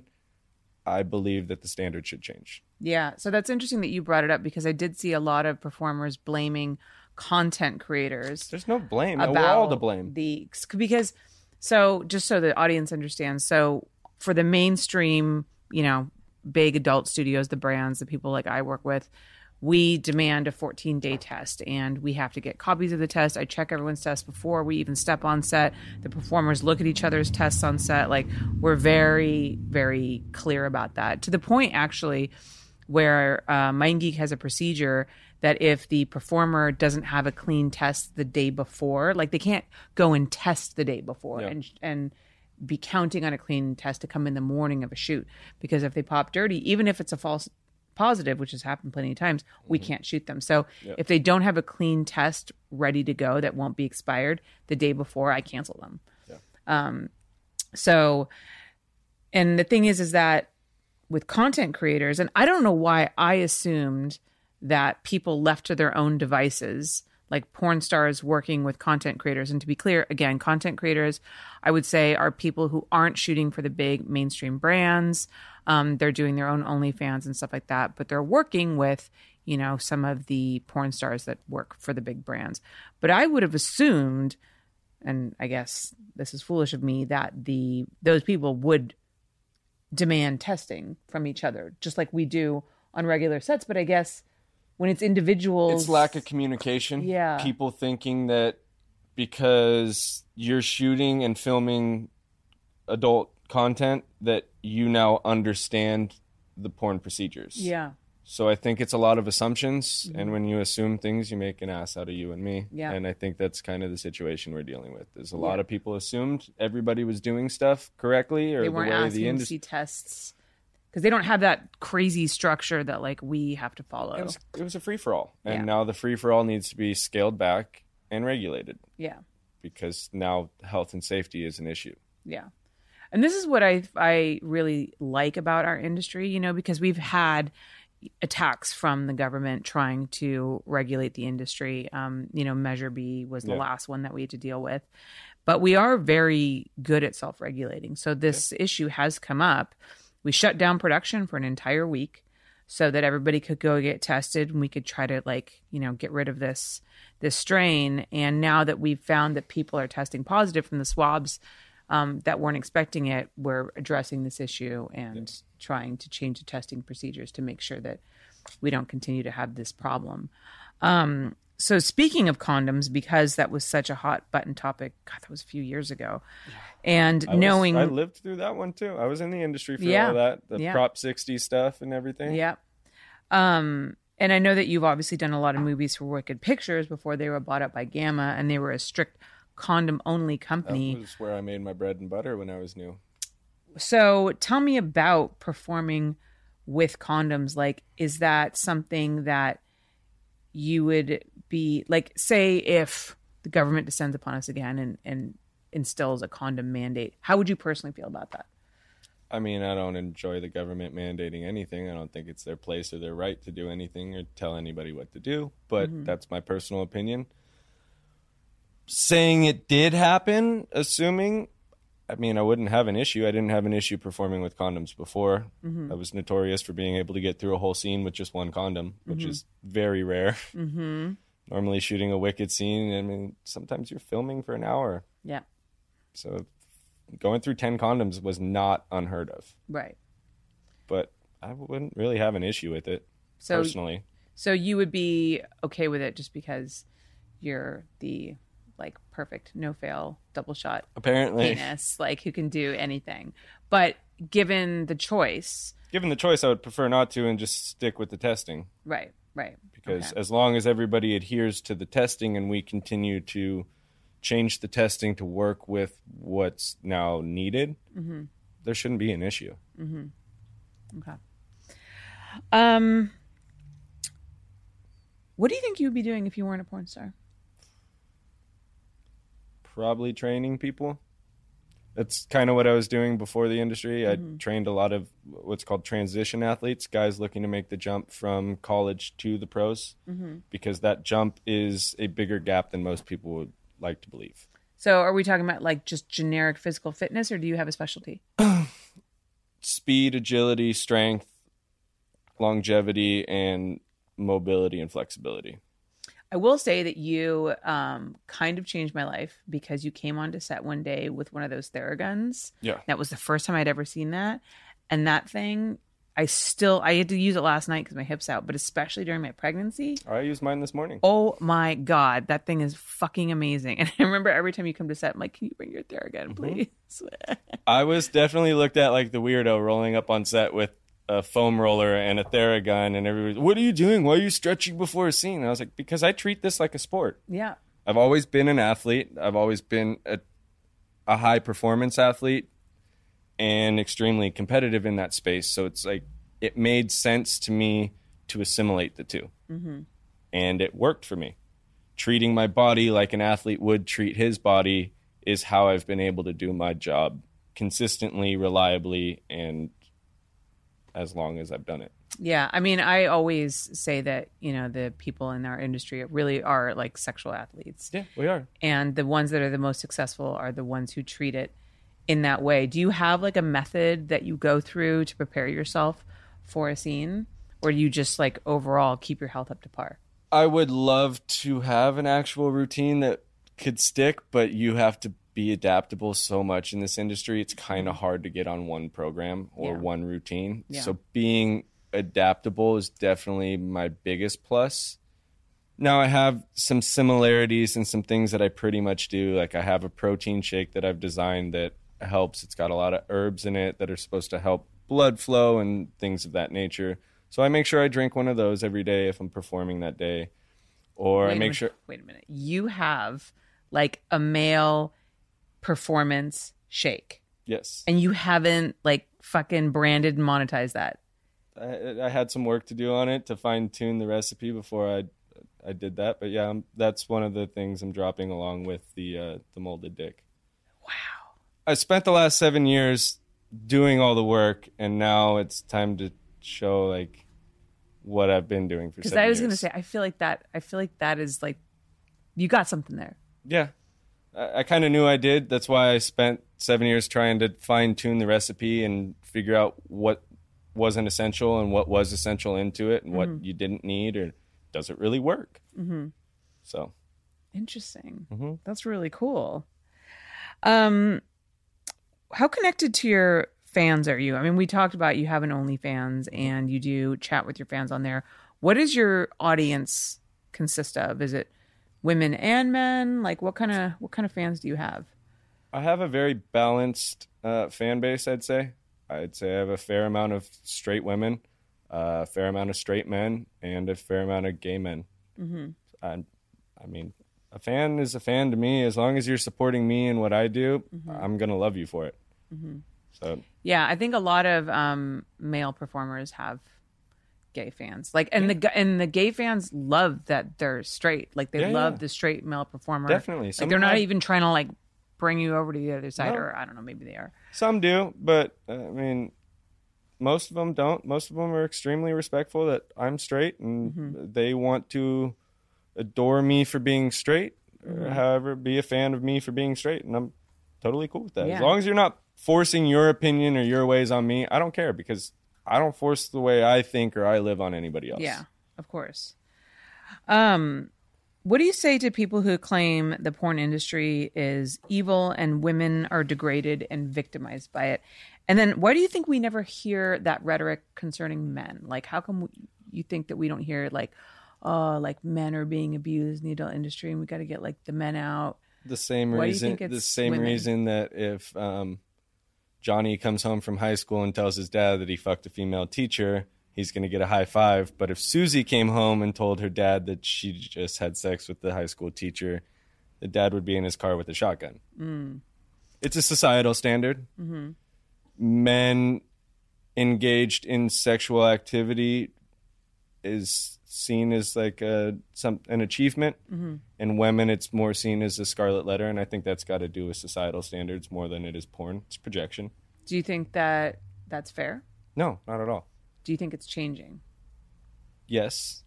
I believe that the standard should change. Yeah. So that's interesting that you brought it up, because I did see a lot of performers blaming content creators. There's no blame. We're all to blame. The, because, so just so the audience understands, so for the mainstream, you know, big adult studios, the brands, the people like I work with, we demand a fourteen-day test, and we have to get copies of the test. I check everyone's test before we even step on set. The performers look at each other's tests on set. Like, we're very, very clear about that, to the point, actually, where uh, MindGeek has a procedure that if the performer doesn't have a clean test the day before, like they can't go and test the day before Yeah. and and be counting on a clean test to come in the morning of a shoot, because if they pop dirty, even if it's a false positive, which has happened plenty of times, we can't shoot them. So Yep. if they don't have a clean test ready to go that won't be expired the day before, I cancel them. Yeah. Um, so, and the thing is, is that with content creators, and I don't know why I assumed that people left to their own devices, like porn stars working with content creators. And to be clear, again, content creators, I would say, are people who aren't shooting for the big mainstream brands. Um, they're doing their own OnlyFans and stuff like that, but they're working with, you know, some of the porn stars that work for the big brands. But I would have assumed, and I guess this is foolish of me, that the those people would demand testing from each other, just like we do on regular sets. But I guess when it's individuals, It's lack of communication. Yeah. People thinking that because you're shooting and filming adult content that you now understand the porn procedures. Yeah. So I think it's a lot of assumptions, Mm-hmm. and when you assume things, you make an ass out of you and me. Yeah. And I think that's kind of the situation we're dealing with. There's a lot Yeah. of people assumed everybody was doing stuff correctly, or They the weren't way asking the to industry. see tests because they don't have that crazy structure that like we have to follow. It was, it was a free for all, and Yeah. now the free for all needs to be scaled back and regulated Yeah. because now health and safety is an issue. Yeah. And this is what I I really like about our industry, you know, because we've had attacks from the government trying to regulate the industry. Um, you know, Measure B was the Yeah. last one that we had to deal with. But we are very good at self-regulating. So this issue has come up. We shut down production for an entire week so that everybody could go get tested and we could try to like, you know, get rid of this this strain. And now that we've found that people are testing positive from the swabs um, that weren't expecting it, we're addressing this issue and yes. trying to change the testing procedures to make sure that we don't continue to have this problem. Um, so speaking of condoms, because that was such a hot button topic, God, that was a few years ago. And I was, knowing I lived through that one too. I was in the industry for yeah, all that, the yeah. Prop sixty stuff and everything. Yeah. Um, and I know that you've obviously done a lot of movies for Wicked Pictures before they were bought up by Gamma, and they were a strict condom-only company. That was where I made my bread and butter when I was new. So tell me about performing with condoms. Like, is that something that you would be, like, say if the government descends upon us again and, and instills a condom mandate, how would you personally feel about that? I mean, I don't enjoy the government mandating anything. I don't think it's their place or their right to do anything or tell anybody what to do, but mm-hmm. that's my personal opinion. Saying it did happen, assuming, I mean, I wouldn't have an issue. I didn't have an issue performing with condoms before. Mm-hmm. I was notorious for being able to get through a whole scene with just one condom, which mm-hmm. is very rare. Mm-hmm. Normally shooting a Wicked scene, I mean, sometimes you're filming for an hour. Yeah. So going through ten condoms was not unheard of. Right. But I wouldn't really have an issue with it, so, personally. So you would be okay with it just because you're the, like, perfect, no-fail, double shot apparently penis, like, who can do anything. But given the choice... Given the choice, I would prefer not to and just stick with the testing. Right, right. Because okay. as long as everybody adheres to the testing and we continue to change the testing to work with what's now needed, mm-hmm. there shouldn't be an issue. Mm-hmm. Okay. Um, what do you think you would be doing if you weren't a porn star? Probably training people. That's kind of what I was doing before the industry. Mm-hmm. I trained a lot of what's called transition athletes, guys looking to make the jump from college to the pros, mm-hmm. because that jump is a bigger gap than most people would like to believe. So are we talking about like just generic physical fitness, or do you have a specialty? Speed, agility, strength, longevity, and mobility and flexibility. I will say that you um, kind of changed my life because you came onto set one day with one of those Theraguns. Yeah. That was the first time I'd ever seen that. And that thing, I still, I had to use it last night because my hip's out, but especially during my pregnancy. I used mine this morning. Oh my God. That thing is fucking amazing. And I remember every time you come to set, I'm like, can you bring your Theragun, please? Mm-hmm. I was definitely looked at like the weirdo rolling up on set with a foam roller and a Theragun, and everybody, what are you doing? Why are you stretching before a scene? And I was like, because I treat this like a sport. Yeah. I've always been an athlete. I've always been a, a high performance athlete and extremely competitive in that space. So it's like, it made sense to me to assimilate the two. Mm-hmm. And it worked for me. Treating my body like an athlete would treat his body is how I've been able to do my job consistently, reliably, and as long as I've done it. Yeah. I mean, I always say that, you know, the people in our industry really are like sexual athletes. Yeah, we are. And the ones that are the most successful are the ones who treat it in that way. Do you have like a method that you go through to prepare yourself for a scene? Or do you just like overall keep your health up to par? I would love to have an actual routine that could stick, but you have to be adaptable so much in this industry. It's kind of hard to get on one program or yeah. one routine. Yeah. So being adaptable is definitely my biggest plus. Now I have some similarities and some things that I pretty much do. Like I have a protein shake that I've designed that helps. It's got a lot of herbs in it that are supposed to help blood flow and things of that nature. So I make sure I drink one of those every day if I'm performing that day. Or wait I make minute, sure... Wait a minute. You have like a male performance shake. Yes. And you haven't like fucking branded and monetized that. I, I had some work to do on it to fine tune the recipe before I I did that. But yeah, I'm, that's one of the things I'm dropping along with the uh, the molded dick. Wow. I spent the last seven years doing all the work, and now it's time to show like what I've been doing for seven years. Because I was going to say, I feel like that. I feel like that is like you got something there. Yeah, I, I kind of knew I did. That's why I spent seven years trying to fine tune the recipe and figure out what wasn't essential and what was essential into it, and Mm-hmm. what you didn't need, or does it really work? Mm-hmm. So interesting. Mm-hmm. That's really cool. Um, how connected to your fans are you? I mean, we talked about you have an OnlyFans and you do chat with your fans on there. What does your audience consist of? Is it women and men? Like, what kind of what kind of fans do you have? I have a very balanced uh, fan base, I'd say. I'd say I have a fair amount of straight women, uh, a fair amount of straight men, and a fair amount of gay men. Mm-hmm. I, I mean, a fan is a fan to me. As long as you're supporting me and what I do, Mm-hmm. I'm going to love you for it. Mm-hmm. So yeah, I think a lot of um, male performers have gay fans. Like, and yeah. the and the gay fans love that they're straight. Like, they yeah, love yeah. the straight male performer. Definitely. Like, Some they're not have... even trying to like bring you over to the other side, no. or I don't know, maybe they are. Some do, but uh, I mean, most of them don't. Most of them are extremely respectful that I'm straight, and mm-hmm. they want to adore me for being straight, mm-hmm. or however, be a fan of me for being straight, and I'm totally cool with that. Yeah. As long as you're not forcing your opinion or your ways on me, I don't care, because I don't force the way I think or I live on anybody else. Yeah, of course. Um, what do you say to people who claim the porn industry is evil and women are degraded and victimized by it? And then why do you think we never hear that rhetoric concerning men? Like, how come we, you think that we don't hear like, oh, like men are being abused in the adult industry and we got to get like the men out? The same why reason. Do you think it's the same women? reason that if um, Johnny comes home from high school and tells his dad that he fucked a female teacher, he's going to get a high five. But if Susie came home and told her dad that she just had sex with the high school teacher, the dad would be in his car with a shotgun. Mm. It's a societal standard. Mm-hmm. Men engaged in sexual activity is seen as like a some an achievement, mm-hmm. and women it's more seen as a scarlet letter, and I think that's got to do with societal standards more than it is porn. It's projection. Do you think that that's fair? No, not at all. Do you think it's changing? Yes.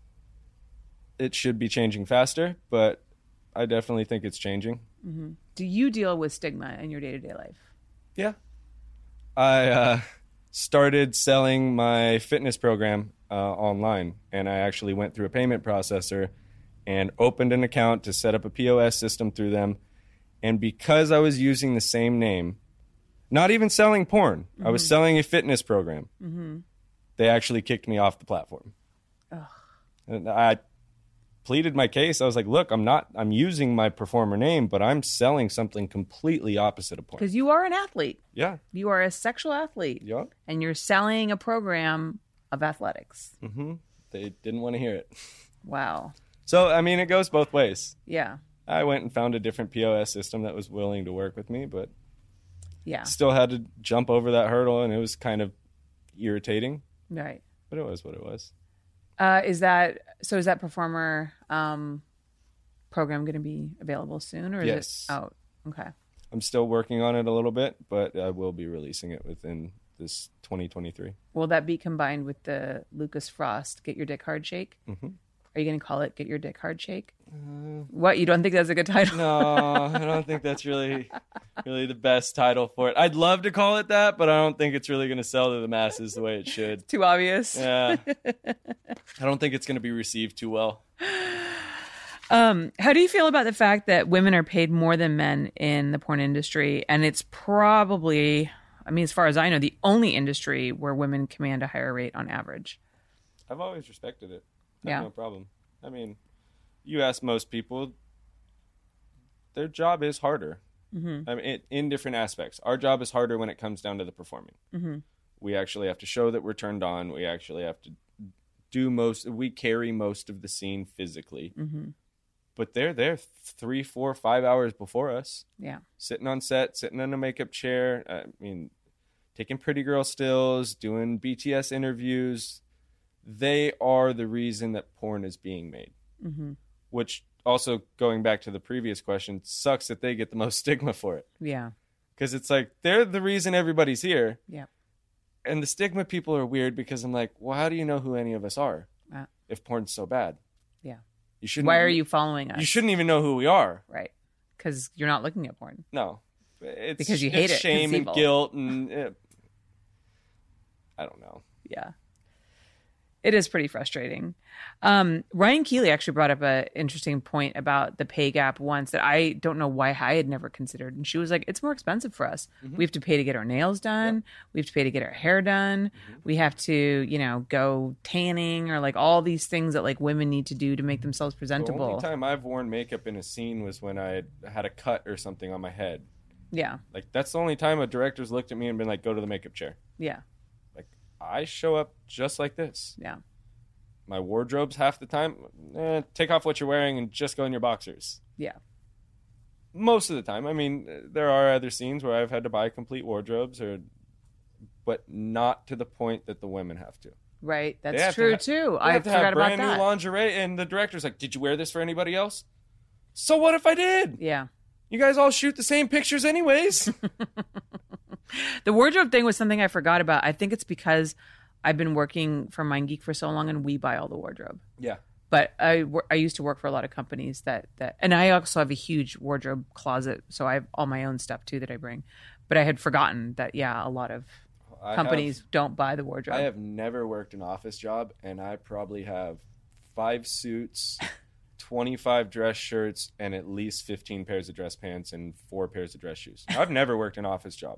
It should be changing faster, but I definitely think it's changing. Mm-hmm. Do you deal with stigma in your day-to-day life? Yeah. I uh, started selling my fitness program uh, online, and I actually went through a payment processor and opened an account to set up a P O S system through them. And because I was using the same name, not even selling porn, mm-hmm. I was selling a fitness program, mm-hmm. they actually kicked me off the platform. Ugh. And I pleaded my case. I was like, look, I'm not, I'm using my performer name, but I'm selling something completely opposite of porn. Because you are an athlete. Yeah. You are a sexual athlete. Yeah. And you're selling a program of athletics. Mm-hmm. They didn't want to hear it. Wow. So, I mean, it goes both ways. Yeah. I went and found a different P O S system that was willing to work with me, but yeah, still had to jump over that hurdle, and it was kind of irritating. Right. But it was what it was. Uh, is that so? Is that performer um, program going to be available soon, or is yes. it out? Okay. I'm still working on it a little bit, but I will be releasing it within this twenty twenty-three. Will that be combined with the Lucas Frost Get Your Dick Hard Shake? Mm-hmm. Are you going to call it Get Your Dick Hard Shake? Uh, what? You don't think that's a good title? No, I don't think that's really, really the best title for it. I'd love to call it that, but I don't think it's really going to sell to the masses the way it should. It's too obvious. Yeah. I don't think it's going to be received too well. Um, how do you feel about the fact that women are paid more than men in the porn industry? And it's probably, I mean, as far as I know, the only industry where women command a higher rate on average. I've always respected it. I yeah. have no problem. I mean, you ask most people, their job is harder. Mm-hmm. I mean, it, in different aspects. Our job is harder when it comes down to the performing. Mm-hmm. We actually have to show that we're turned on. We actually have to do most. We carry most of the scene physically. Mm-hmm. But they're there three, four, five hours before us. Yeah. Sitting on set, sitting in a makeup chair. I mean, taking pretty girl stills, doing B T S interviews. They are the reason that porn is being made. Mm-hmm. Which also, going back to the previous question, sucks that they get the most stigma for it. Yeah. Because it's like, they're the reason everybody's here. Yeah. And the stigma people are weird because I'm like, well, how do you know who any of us are uh, if porn's so bad? Yeah. You shouldn't. Why are you following us? You shouldn't even know who we are. Right. Because you're not looking at porn. No. It's, because you hate it's it. shame and evil. guilt and it, I don't know. Yeah. It is pretty frustrating. Um, Ryan Keeley actually brought up an interesting point about the pay gap once that I don't know why I had never considered. And she was like, it's more expensive for us. Mm-hmm. We have to pay to get our nails done. Yep. We have to pay to get our hair done. Mm-hmm. We have to, you know, go tanning or like all these things that like women need to do to make themselves presentable. The only time I've worn makeup in a scene was when I had a cut or something on my head. Yeah. Like that's the only time a director's looked at me and been like, go to the makeup chair. Yeah. I show up just like this. Yeah. My wardrobe's half the time, eh, take off what you're wearing and just go in your boxers. Yeah. Most of the time. I mean, there are other scenes where I've had to buy complete wardrobes, or, but not to the point that the women have to. Right. That's true, to ha- too. I forgot about that. have brand new lingerie, and the director's like, did you wear this for anybody else? So what if I did? Yeah. You guys all shoot the same pictures anyways. The wardrobe thing was something I forgot about. I think it's because I've been working for MindGeek for so long and we buy all the wardrobe. Yeah. But I, I used to work for a lot of companies that, that, and I also have a huge wardrobe closet. So I have all my own stuff too that I bring. But I had forgotten that, yeah, a lot of I companies have, don't buy the wardrobe. I have never worked an office job, and I probably have five suits, twenty-five dress shirts, and at least fifteen pairs of dress pants and four pairs of dress shoes. I've never worked an office job.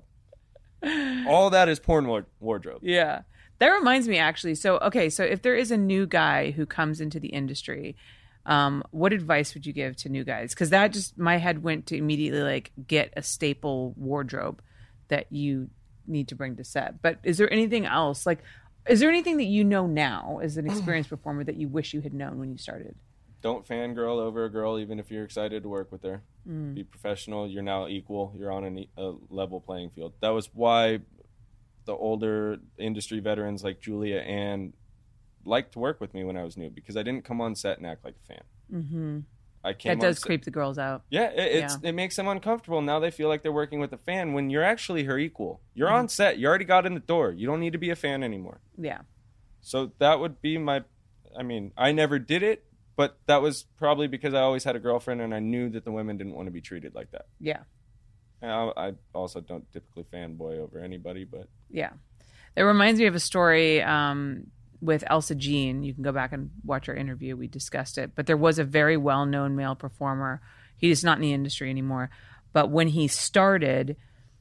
All that is porn ward- wardrobe. Yeah. That reminds me, actually. So, okay, so if there is a new guy who comes into the industry, um, what advice would you give to new guys? Because that just, my head went to immediately like get a staple wardrobe that you need to bring to set. But is there anything else? Like, is there anything that you know now as an experienced performer that you wish you had known when you started? Don't fangirl over a girl, even if you're excited to work with her. Mm. Be professional. You're now equal. You're on an, a level playing field. That was why the older industry veterans like Julia Ann liked to work with me when I was new, because I didn't come on set and act like a fan. Mm-hmm. I came that does on creep the girls out. Yeah, it, it's, yeah. it makes them uncomfortable. Now they feel like they're working with a fan when you're actually her equal. You're mm-hmm. on set. You already got in the door. You don't need to be a fan anymore. Yeah. So that would be my, I mean, I never did it, but that was probably because I always had a girlfriend and I knew that the women didn't want to be treated like that. Yeah. And I, I also don't typically fanboy over anybody, but. Yeah. It reminds me of a story um, with Elsa Jean. You can go back and watch our interview. We discussed it. But there was a very well-known male performer. He is not in the industry anymore. But when he started,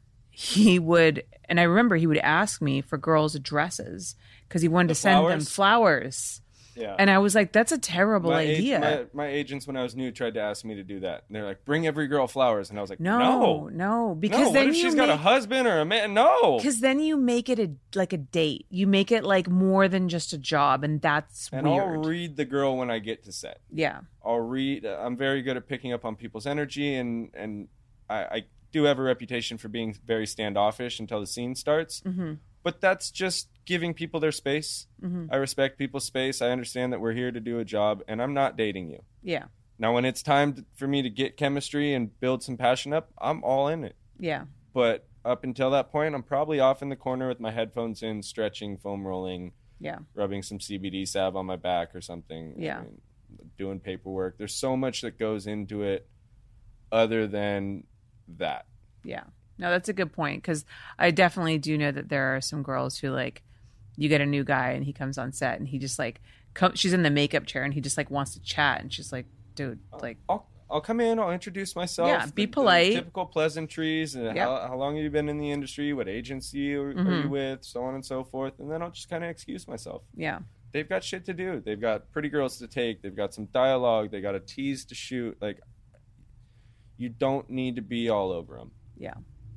he would, and I remember he would ask me for girls' addresses because he wanted the to send flowers? them flowers. Yeah. And I was like, that's a terrible my idea. Ag- my, my agents, when I was new, tried to ask me to do that. And they're like, bring every girl flowers. And I was like, no, no. No, because no, then what if you she's make, got a husband or a man? No. Because then you make it a like a date. You make it like more than just a job. And that's and weird. I'll read the girl when I get to set. Yeah. I'll read. I'm very good at picking up on people's energy. And, and I, I do have a reputation for being very standoffish until the scene starts. Mm-hmm. But that's just giving people their space. Mm-hmm. I respect people's space. I understand that we're here to do a job, and I'm not dating you. Yeah. Now, when it's time to, for me to get chemistry and build some passion up, I'm all in it. Yeah. But up until that point, I'm probably off in the corner with my headphones in, stretching, foam rolling, yeah, rubbing some C B D salve on my back or something. Yeah. I mean, doing paperwork. There's so much that goes into it other than that. Yeah. No, that's a good point, because I definitely do know that there are some girls who, like, you get a new guy and he comes on set and he just, like, come, she's in the makeup chair and he just, like, wants to chat. And she's like, dude, like. I'll, I'll come in. I'll introduce myself. Yeah, be the, polite. The typical pleasantries. And yep. how, how long have you been in the industry? What agency are, mm-hmm. are you with? So on and so forth. And then I'll just kind of excuse myself. Yeah. They've got shit to do. They've got pretty girls to take. They've got some dialogue. They got a tease to shoot. Like, you don't need to be all over them. Yeah.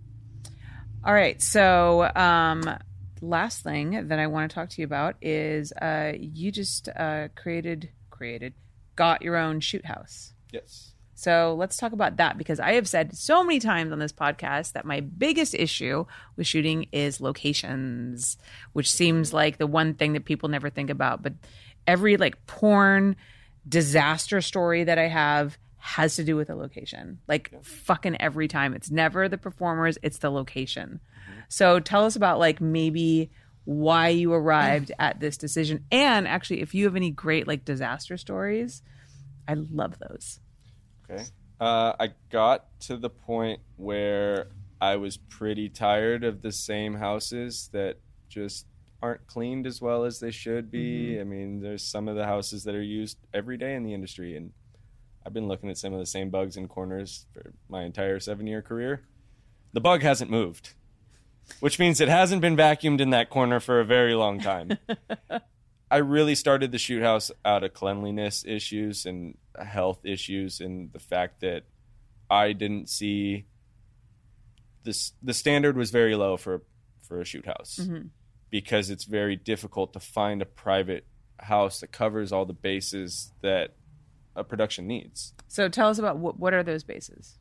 All right. So, um, last thing that I want to talk to you about is uh, you just uh, created, created, got your own shoot house. Yes. So let's talk about that, because I have said so many times on this podcast that my biggest issue with shooting is locations, which seems like the one thing that people never think about. But every like porn disaster story that I have has to do with a location. Like yeah. fucking every time. It's never the performers, it's the location. Mm-hmm. So tell us about like maybe why you arrived at this decision. And actually, if you have any great like disaster stories, I love those. Okay. Uh, I got to the point where I was pretty tired of the same houses that just aren't cleaned as well as they should be. Mm-hmm. I mean, there's some of the houses that are used every day in the industry, and I've been looking at some of the same bugs in corners for my entire seven-year career. The bug hasn't moved, which means it hasn't been vacuumed in that corner for a very long time. I really started the shoot house out of cleanliness issues and health issues, and the fact that I didn't see this. The standard was very low for, for a shoot house mm-hmm. because it's very difficult to find a private house that covers all the bases that a production needs. So tell us about what, what are those bases?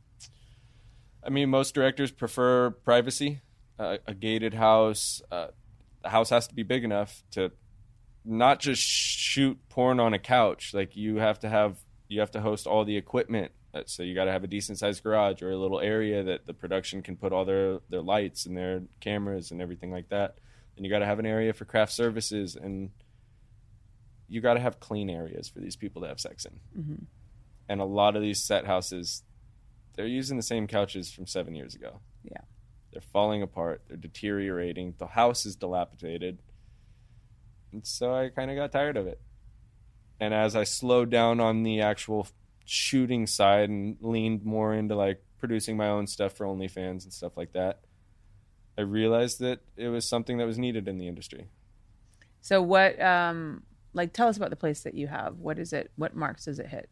I mean, most directors prefer privacy, uh, a gated house. Uh, the house has to be big enough to not just shoot porn on a couch. Like you have to have, you have to host all the equipment. So you got to have a decent sized garage or a little area that the production can put all their, their lights and their cameras and everything like that. And you got to have an area for craft services, and you got to have clean areas for these people to have sex in. Mm-hmm. And a lot of these set houses, they're using the same couches from seven years ago. Yeah. They're falling apart. They're deteriorating. The house is dilapidated. And so I kind of got tired of it. And as I slowed down on the actual shooting side and leaned more into like producing my own stuff for OnlyFans and stuff like that, I realized that it was something that was needed in the industry. So what, um, like, tell us about the place that you have. What is it? What marks does it hit?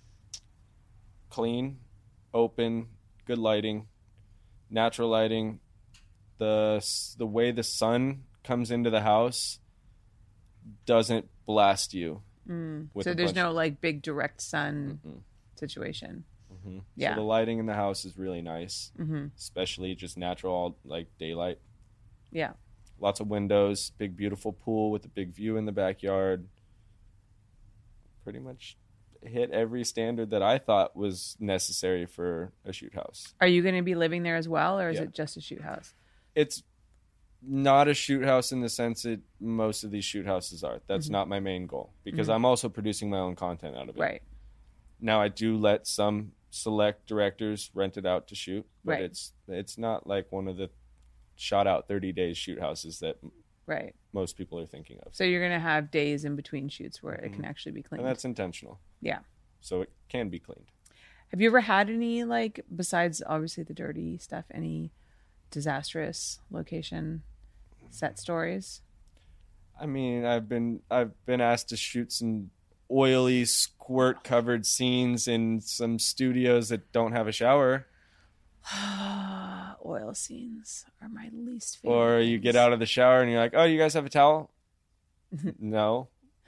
Clean, open, good lighting, natural lighting. The the way the sun comes into the house doesn't blast you. Mm. So there's no like big direct sun mm-hmm. situation. Mm-hmm. Yeah. So the lighting in the house is really nice, mm-hmm. especially just natural, like daylight. Yeah. Lots of windows, big beautiful pool with a big view in the backyard. Pretty much hit every standard that I thought was necessary for a shoot house. Are you going to be living there as well, or is yeah. it just a shoot house? It's not a shoot house in the sense that most of these shoot houses are. That's mm-hmm. not my main goal, because mm-hmm. I'm also producing my own content out of it. Right. Now I do let some select directors rent it out to shoot, but right. it's it's not like one of the shot out thirty days shoot houses that right. most people are thinking of. So you're going to have days in between shoots where mm-hmm. it can actually be cleaned. And that's intentional. Yeah. So it can be cleaned. Have you ever had any, like, besides obviously the dirty stuff, any disastrous location set stories? I mean, I've been I've been asked to shoot some oily squirt covered scenes in some studios that don't have a shower. Oil scenes are my least favorite. Or you get out of the shower and you're like, oh, you guys have a towel? No.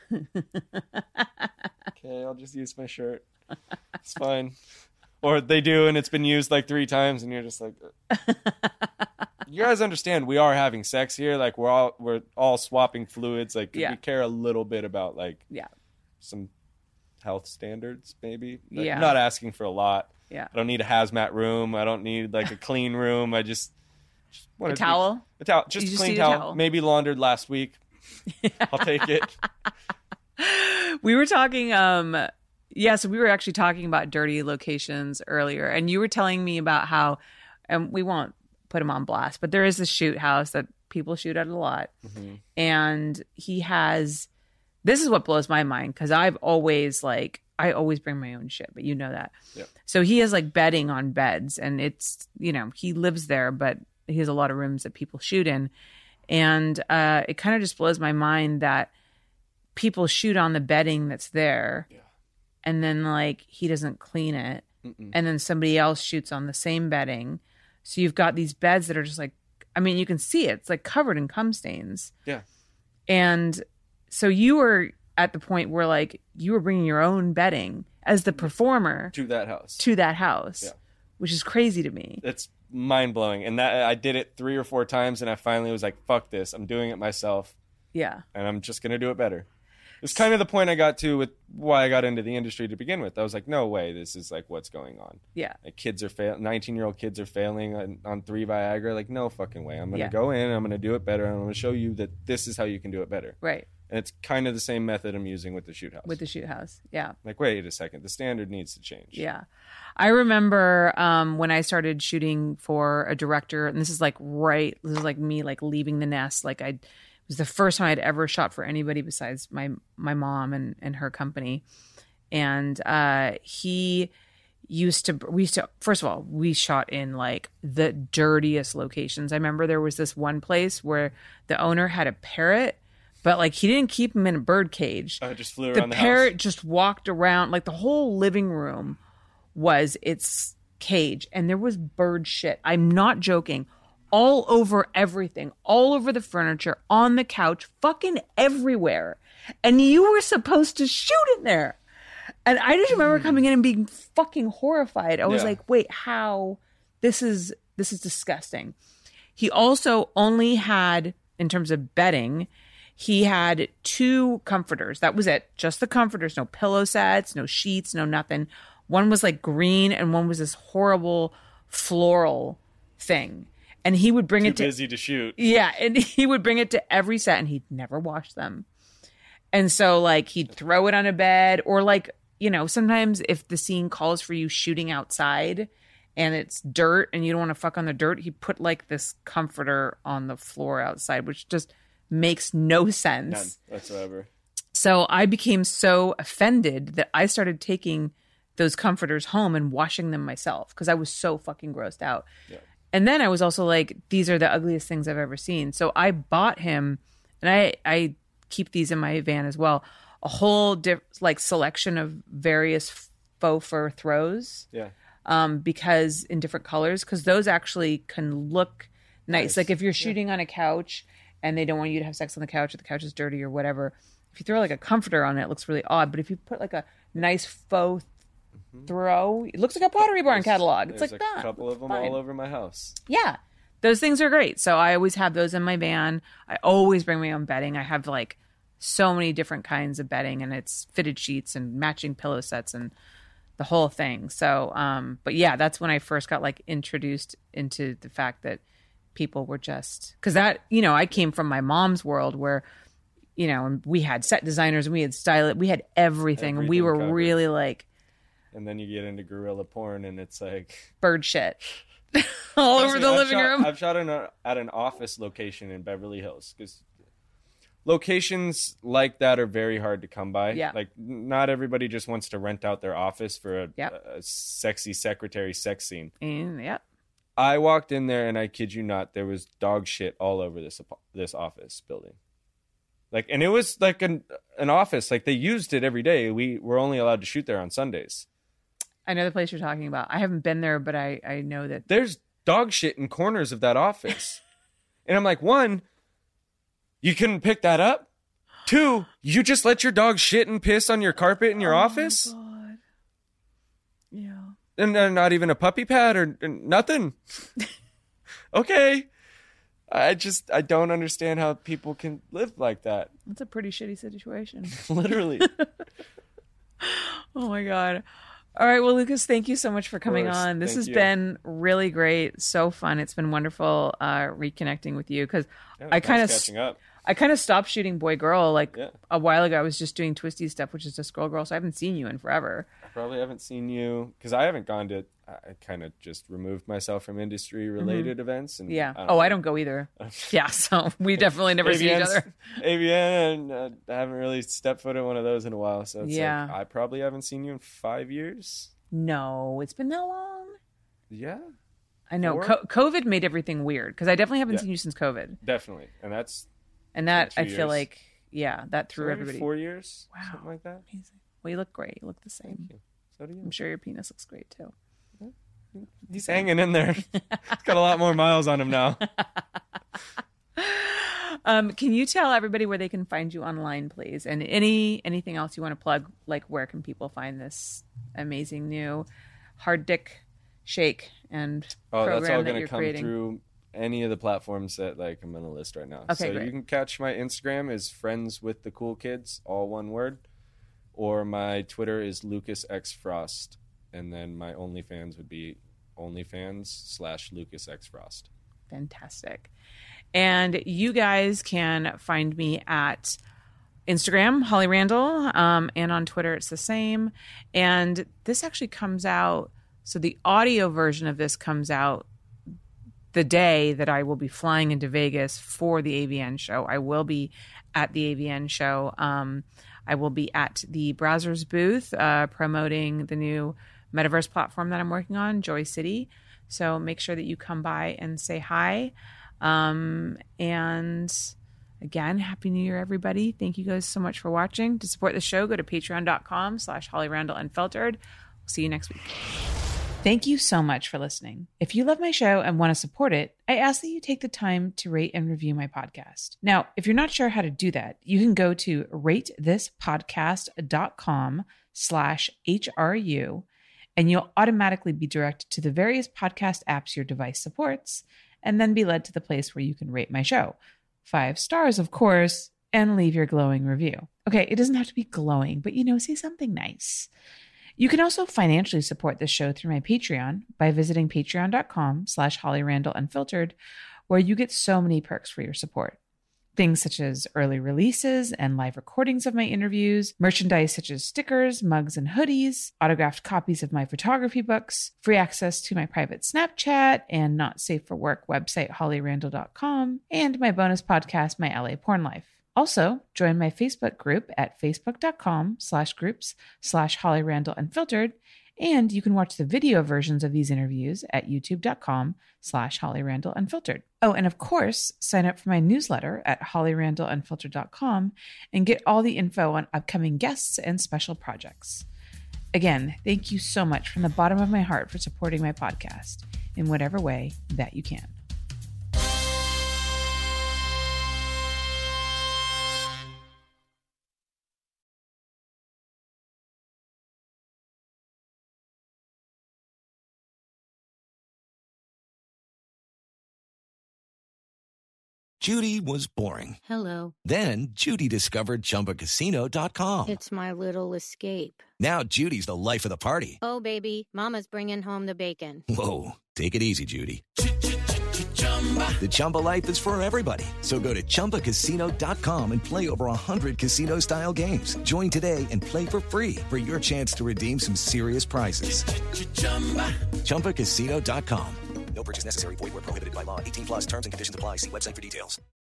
Okay, I'll just use my shirt. It's fine. Or they do, and it's been used like three times, and you're just like, you guys understand we are having sex here. Like we're all we're all swapping fluids. Like yeah. we care a little bit about like yeah. some health standards, maybe. Like, yeah. I'm not asking for a lot. Yeah. I don't need a hazmat room. I don't need like a clean room. I just, just want a towel. Be, a towel, just you a just clean a towel. towel. Maybe laundered last week. Yeah. I'll take it. We were talking. Um, yeah, so we were actually talking about dirty locations earlier, and you were telling me about how, and we won't put him on blast, but there is this shoot house that people shoot at a lot, mm-hmm. and he has. This is what blows my mind, because I've always like I always bring my own shit, but you know that. Yep. So he has like bedding on beds, and it's you know he lives there, but he has a lot of rooms that people shoot in, and uh, it kind of just blows my mind that people shoot on the bedding that's there. Yeah. And then, like, he doesn't clean it. Mm-mm. and then somebody else shoots on the same bedding. So you've got these beds that are just like, I mean, you can see it. It's like covered in cum stains. Yeah. And so you were at the point where like you were bringing your own bedding as the performer To that house. to that house, Yeah. which is crazy to me. It's mind blowing. And that I did it three or four times, and I finally was like, fuck this. I'm doing it myself, Yeah. and I'm just going to do it better. It's kind of the point I got to with why I got into the industry to begin with. I was like, no way, this is like what's going on. Yeah. Like kids are fail, nineteen-year-old kids are failing on, on three Viagra. Like, no fucking way. I'm going to Yeah. go in, I'm going to do it better, and I'm going to show you that this is how you can do it better. Right. And it's kind of the same method I'm using with the shoot house. With the shoot house. Yeah. Like, wait a second, the standard needs to change. Yeah. I remember um, when I started shooting for a director, and this is like right, this is like me like leaving the nest. Like I, it was the first time I'd ever shot for anybody besides my my mom and, and her company. And uh, he used to, we used to, first of all, we shot in like the dirtiest locations. I remember there was this one place where the owner had a parrot, but like he didn't keep him in a bird cage. Oh, it just flew The around the, parrot house. just walked around, like the whole living room was its cage, and there was bird shit. I'm not joking. All over everything, all over the furniture, on the couch, fucking everywhere. And you were supposed to shoot in there. And I just remember coming in and being fucking horrified. I was Yeah. like, wait, how? This is this is disgusting. He also only had, in terms of bedding, he had two comforters. That was it. Just the comforters. No pillow sets, no sheets, no nothing. One was like green and one was this horrible floral thing. And he would bring Too it to busy to shoot. Yeah, and he would bring it to every set and he'd never wash them. And so like he'd throw it on a bed, or like, you know, sometimes if the scene calls for you shooting outside and it's dirt and you don't want to fuck on the dirt, he put like this comforter on the floor outside, which just makes no sense. None whatsoever. So I became so offended that I started taking those comforters home and washing them myself because I was so fucking grossed out. Yeah. And then I was also like, these are the ugliest things I've ever seen. So I bought him, and I I keep these in my van as well, a whole diff- like selection of various faux fur throws. Yeah. Um, because in different colors, because those actually can look nice. Nice. Like if you're shooting yeah. on a couch and they don't want you to have sex on the couch, or the couch is dirty or whatever, if you throw like a comforter on it, it looks really odd. But if you put like a nice faux mm-hmm. throw, it looks like a Pottery Barn catalog. It's There's like a that. couple of them Fine. all over my house. Yeah. Those things are great. So I always have those in my van. I always bring my own bedding. I have like so many different kinds of bedding, and it's fitted sheets and matching pillow sets and the whole thing. So, um, but yeah, that's when I first got like introduced into the fact that people were just, cause that, you know, I came from my mom's world where, you know, and we had set designers and we had stylists, we had everything. and we Everything were covered. really like, And then you get into guerrilla porn, and it's like bird shit all over the I've living shot, room. I've shot in a, at an office location in Beverly Hills, because locations like that are very hard to come by. Yeah. Like not everybody just wants to rent out their office for a, Yep. a sexy secretary sex scene. And yep. I walked in there, and I kid you not, there was dog shit all over this this office building. Like, and it was like an an office. Like they used it every day. We were only allowed to shoot there on Sundays. I know the place you're talking about. I haven't been there, but I, I know that. There's dog shit in corners of that office. And I'm like, one, you couldn't pick that up. Two, you just let your dog shit and piss on your carpet in your oh office? My God. Yeah. And uh, not even a puppy pad or, or nothing. Okay. I just, I don't understand how people can live like that. That's a pretty shitty situation. Literally. Oh my God. All right. Well, Lucas, thank you so much for coming course. on. This Thank has you. been really great. So fun. It's been wonderful uh, reconnecting with you because Yeah, I kind of nice catching up. I kind of stopped shooting boy girl like Yeah. a while ago. I was just doing twisty stuff, which is just girl girl. So I haven't seen you in forever. I probably haven't seen you because I haven't gone to, I kind of just removed myself from industry related events. And Yeah. I oh, I don't go either. Yeah. So we definitely never see each A V Ns other. A V N, and uh, I haven't really stepped foot in one of those in a while. So it's Yeah. like, I probably haven't seen you in five years. No, it's been that long. Yeah, I know. Four? Co- COVID made everything weird because I definitely haven't Yeah. seen you since COVID. definitely. And that's And that, Two I feel years. like, yeah, that threw maybe everybody. four years, Wow. something like that. Amazing. Well, you look great. You look the same. Thank you. So do you. I'm sure your penis looks great too. He's hanging in there. He's got a lot more miles on him now. Um, can you tell everybody where they can find you online, please? And any anything else you want to plug? Like, where can people find this amazing new hard dick shake and oh, program that's all that going to you're come creating? through any of the platforms that like I'm going to list right now. Okay, so great. You can catch my Instagram is Friends with the Cool Kids, all one word, or my Twitter is Lucas X Frost, and then my OnlyFans would be OnlyFans slash Lucas X Frost. Fantastic. And you guys can find me at Instagram, Holly Randall, um, and on Twitter it's the same. And this actually comes out, so the audio version of this comes out the day that I will be flying into Vegas for the A V N show. I will be at the A V N show. Um, I will be at the Brazzers booth uh, promoting the new metaverse platform that I'm working on, Joy City. So make sure that you come by and say hi. Um, and again, Happy New Year, everybody. Thank you guys so much for watching. To support the show, go to patreon.com slash Holly Randall Unfiltered. We'll see you next week. Thank you so much for listening. If you love my show and want to support it, I ask that you take the time to rate and review my podcast. Now, if you're not sure how to do that, you can go to ratethispodcast.com slash HRU, and you'll automatically be directed to the various podcast apps your device supports, and then be led to the place where you can rate my show. Five stars, of course, and leave your glowing review. Okay, it doesn't have to be glowing, but, you know, say something nice. You can also financially support this show through my Patreon by visiting patreon.com slash Holly Randall Unfiltered, where you get so many perks for your support. Things such as early releases and live recordings of my interviews, merchandise such as stickers, mugs, and hoodies, autographed copies of my photography books, free access to my private Snapchat and Not Safe for Work website, holly randall dot com, and my bonus podcast, My L A Porn Life. Also, join my Facebook group at facebook.com slash groups slash Holly Randall Unfiltered, and you can watch the video versions of these interviews at youtube.com slash Holly Randall Unfiltered. Oh, and of course, sign up for my newsletter at holly randall unfiltered dot com and get all the info on upcoming guests and special projects. Again, thank you so much from the bottom of my heart for supporting my podcast in whatever way that you can. Judy was boring. Hello. Then Judy discovered Chumba Casino dot com. It's my little escape. Now Judy's the life of the party. Oh, baby, mama's bringing home the bacon. Whoa, take it easy, Judy. The Chumba life is for everybody. So go to Chumba Casino dot com and play over one hundred casino-style games. Join today and play for free for your chance to redeem some serious prizes. Chumba Casino dot com. No purchase necessary. Void where prohibited by law. eighteen plus terms and conditions apply. See website for details.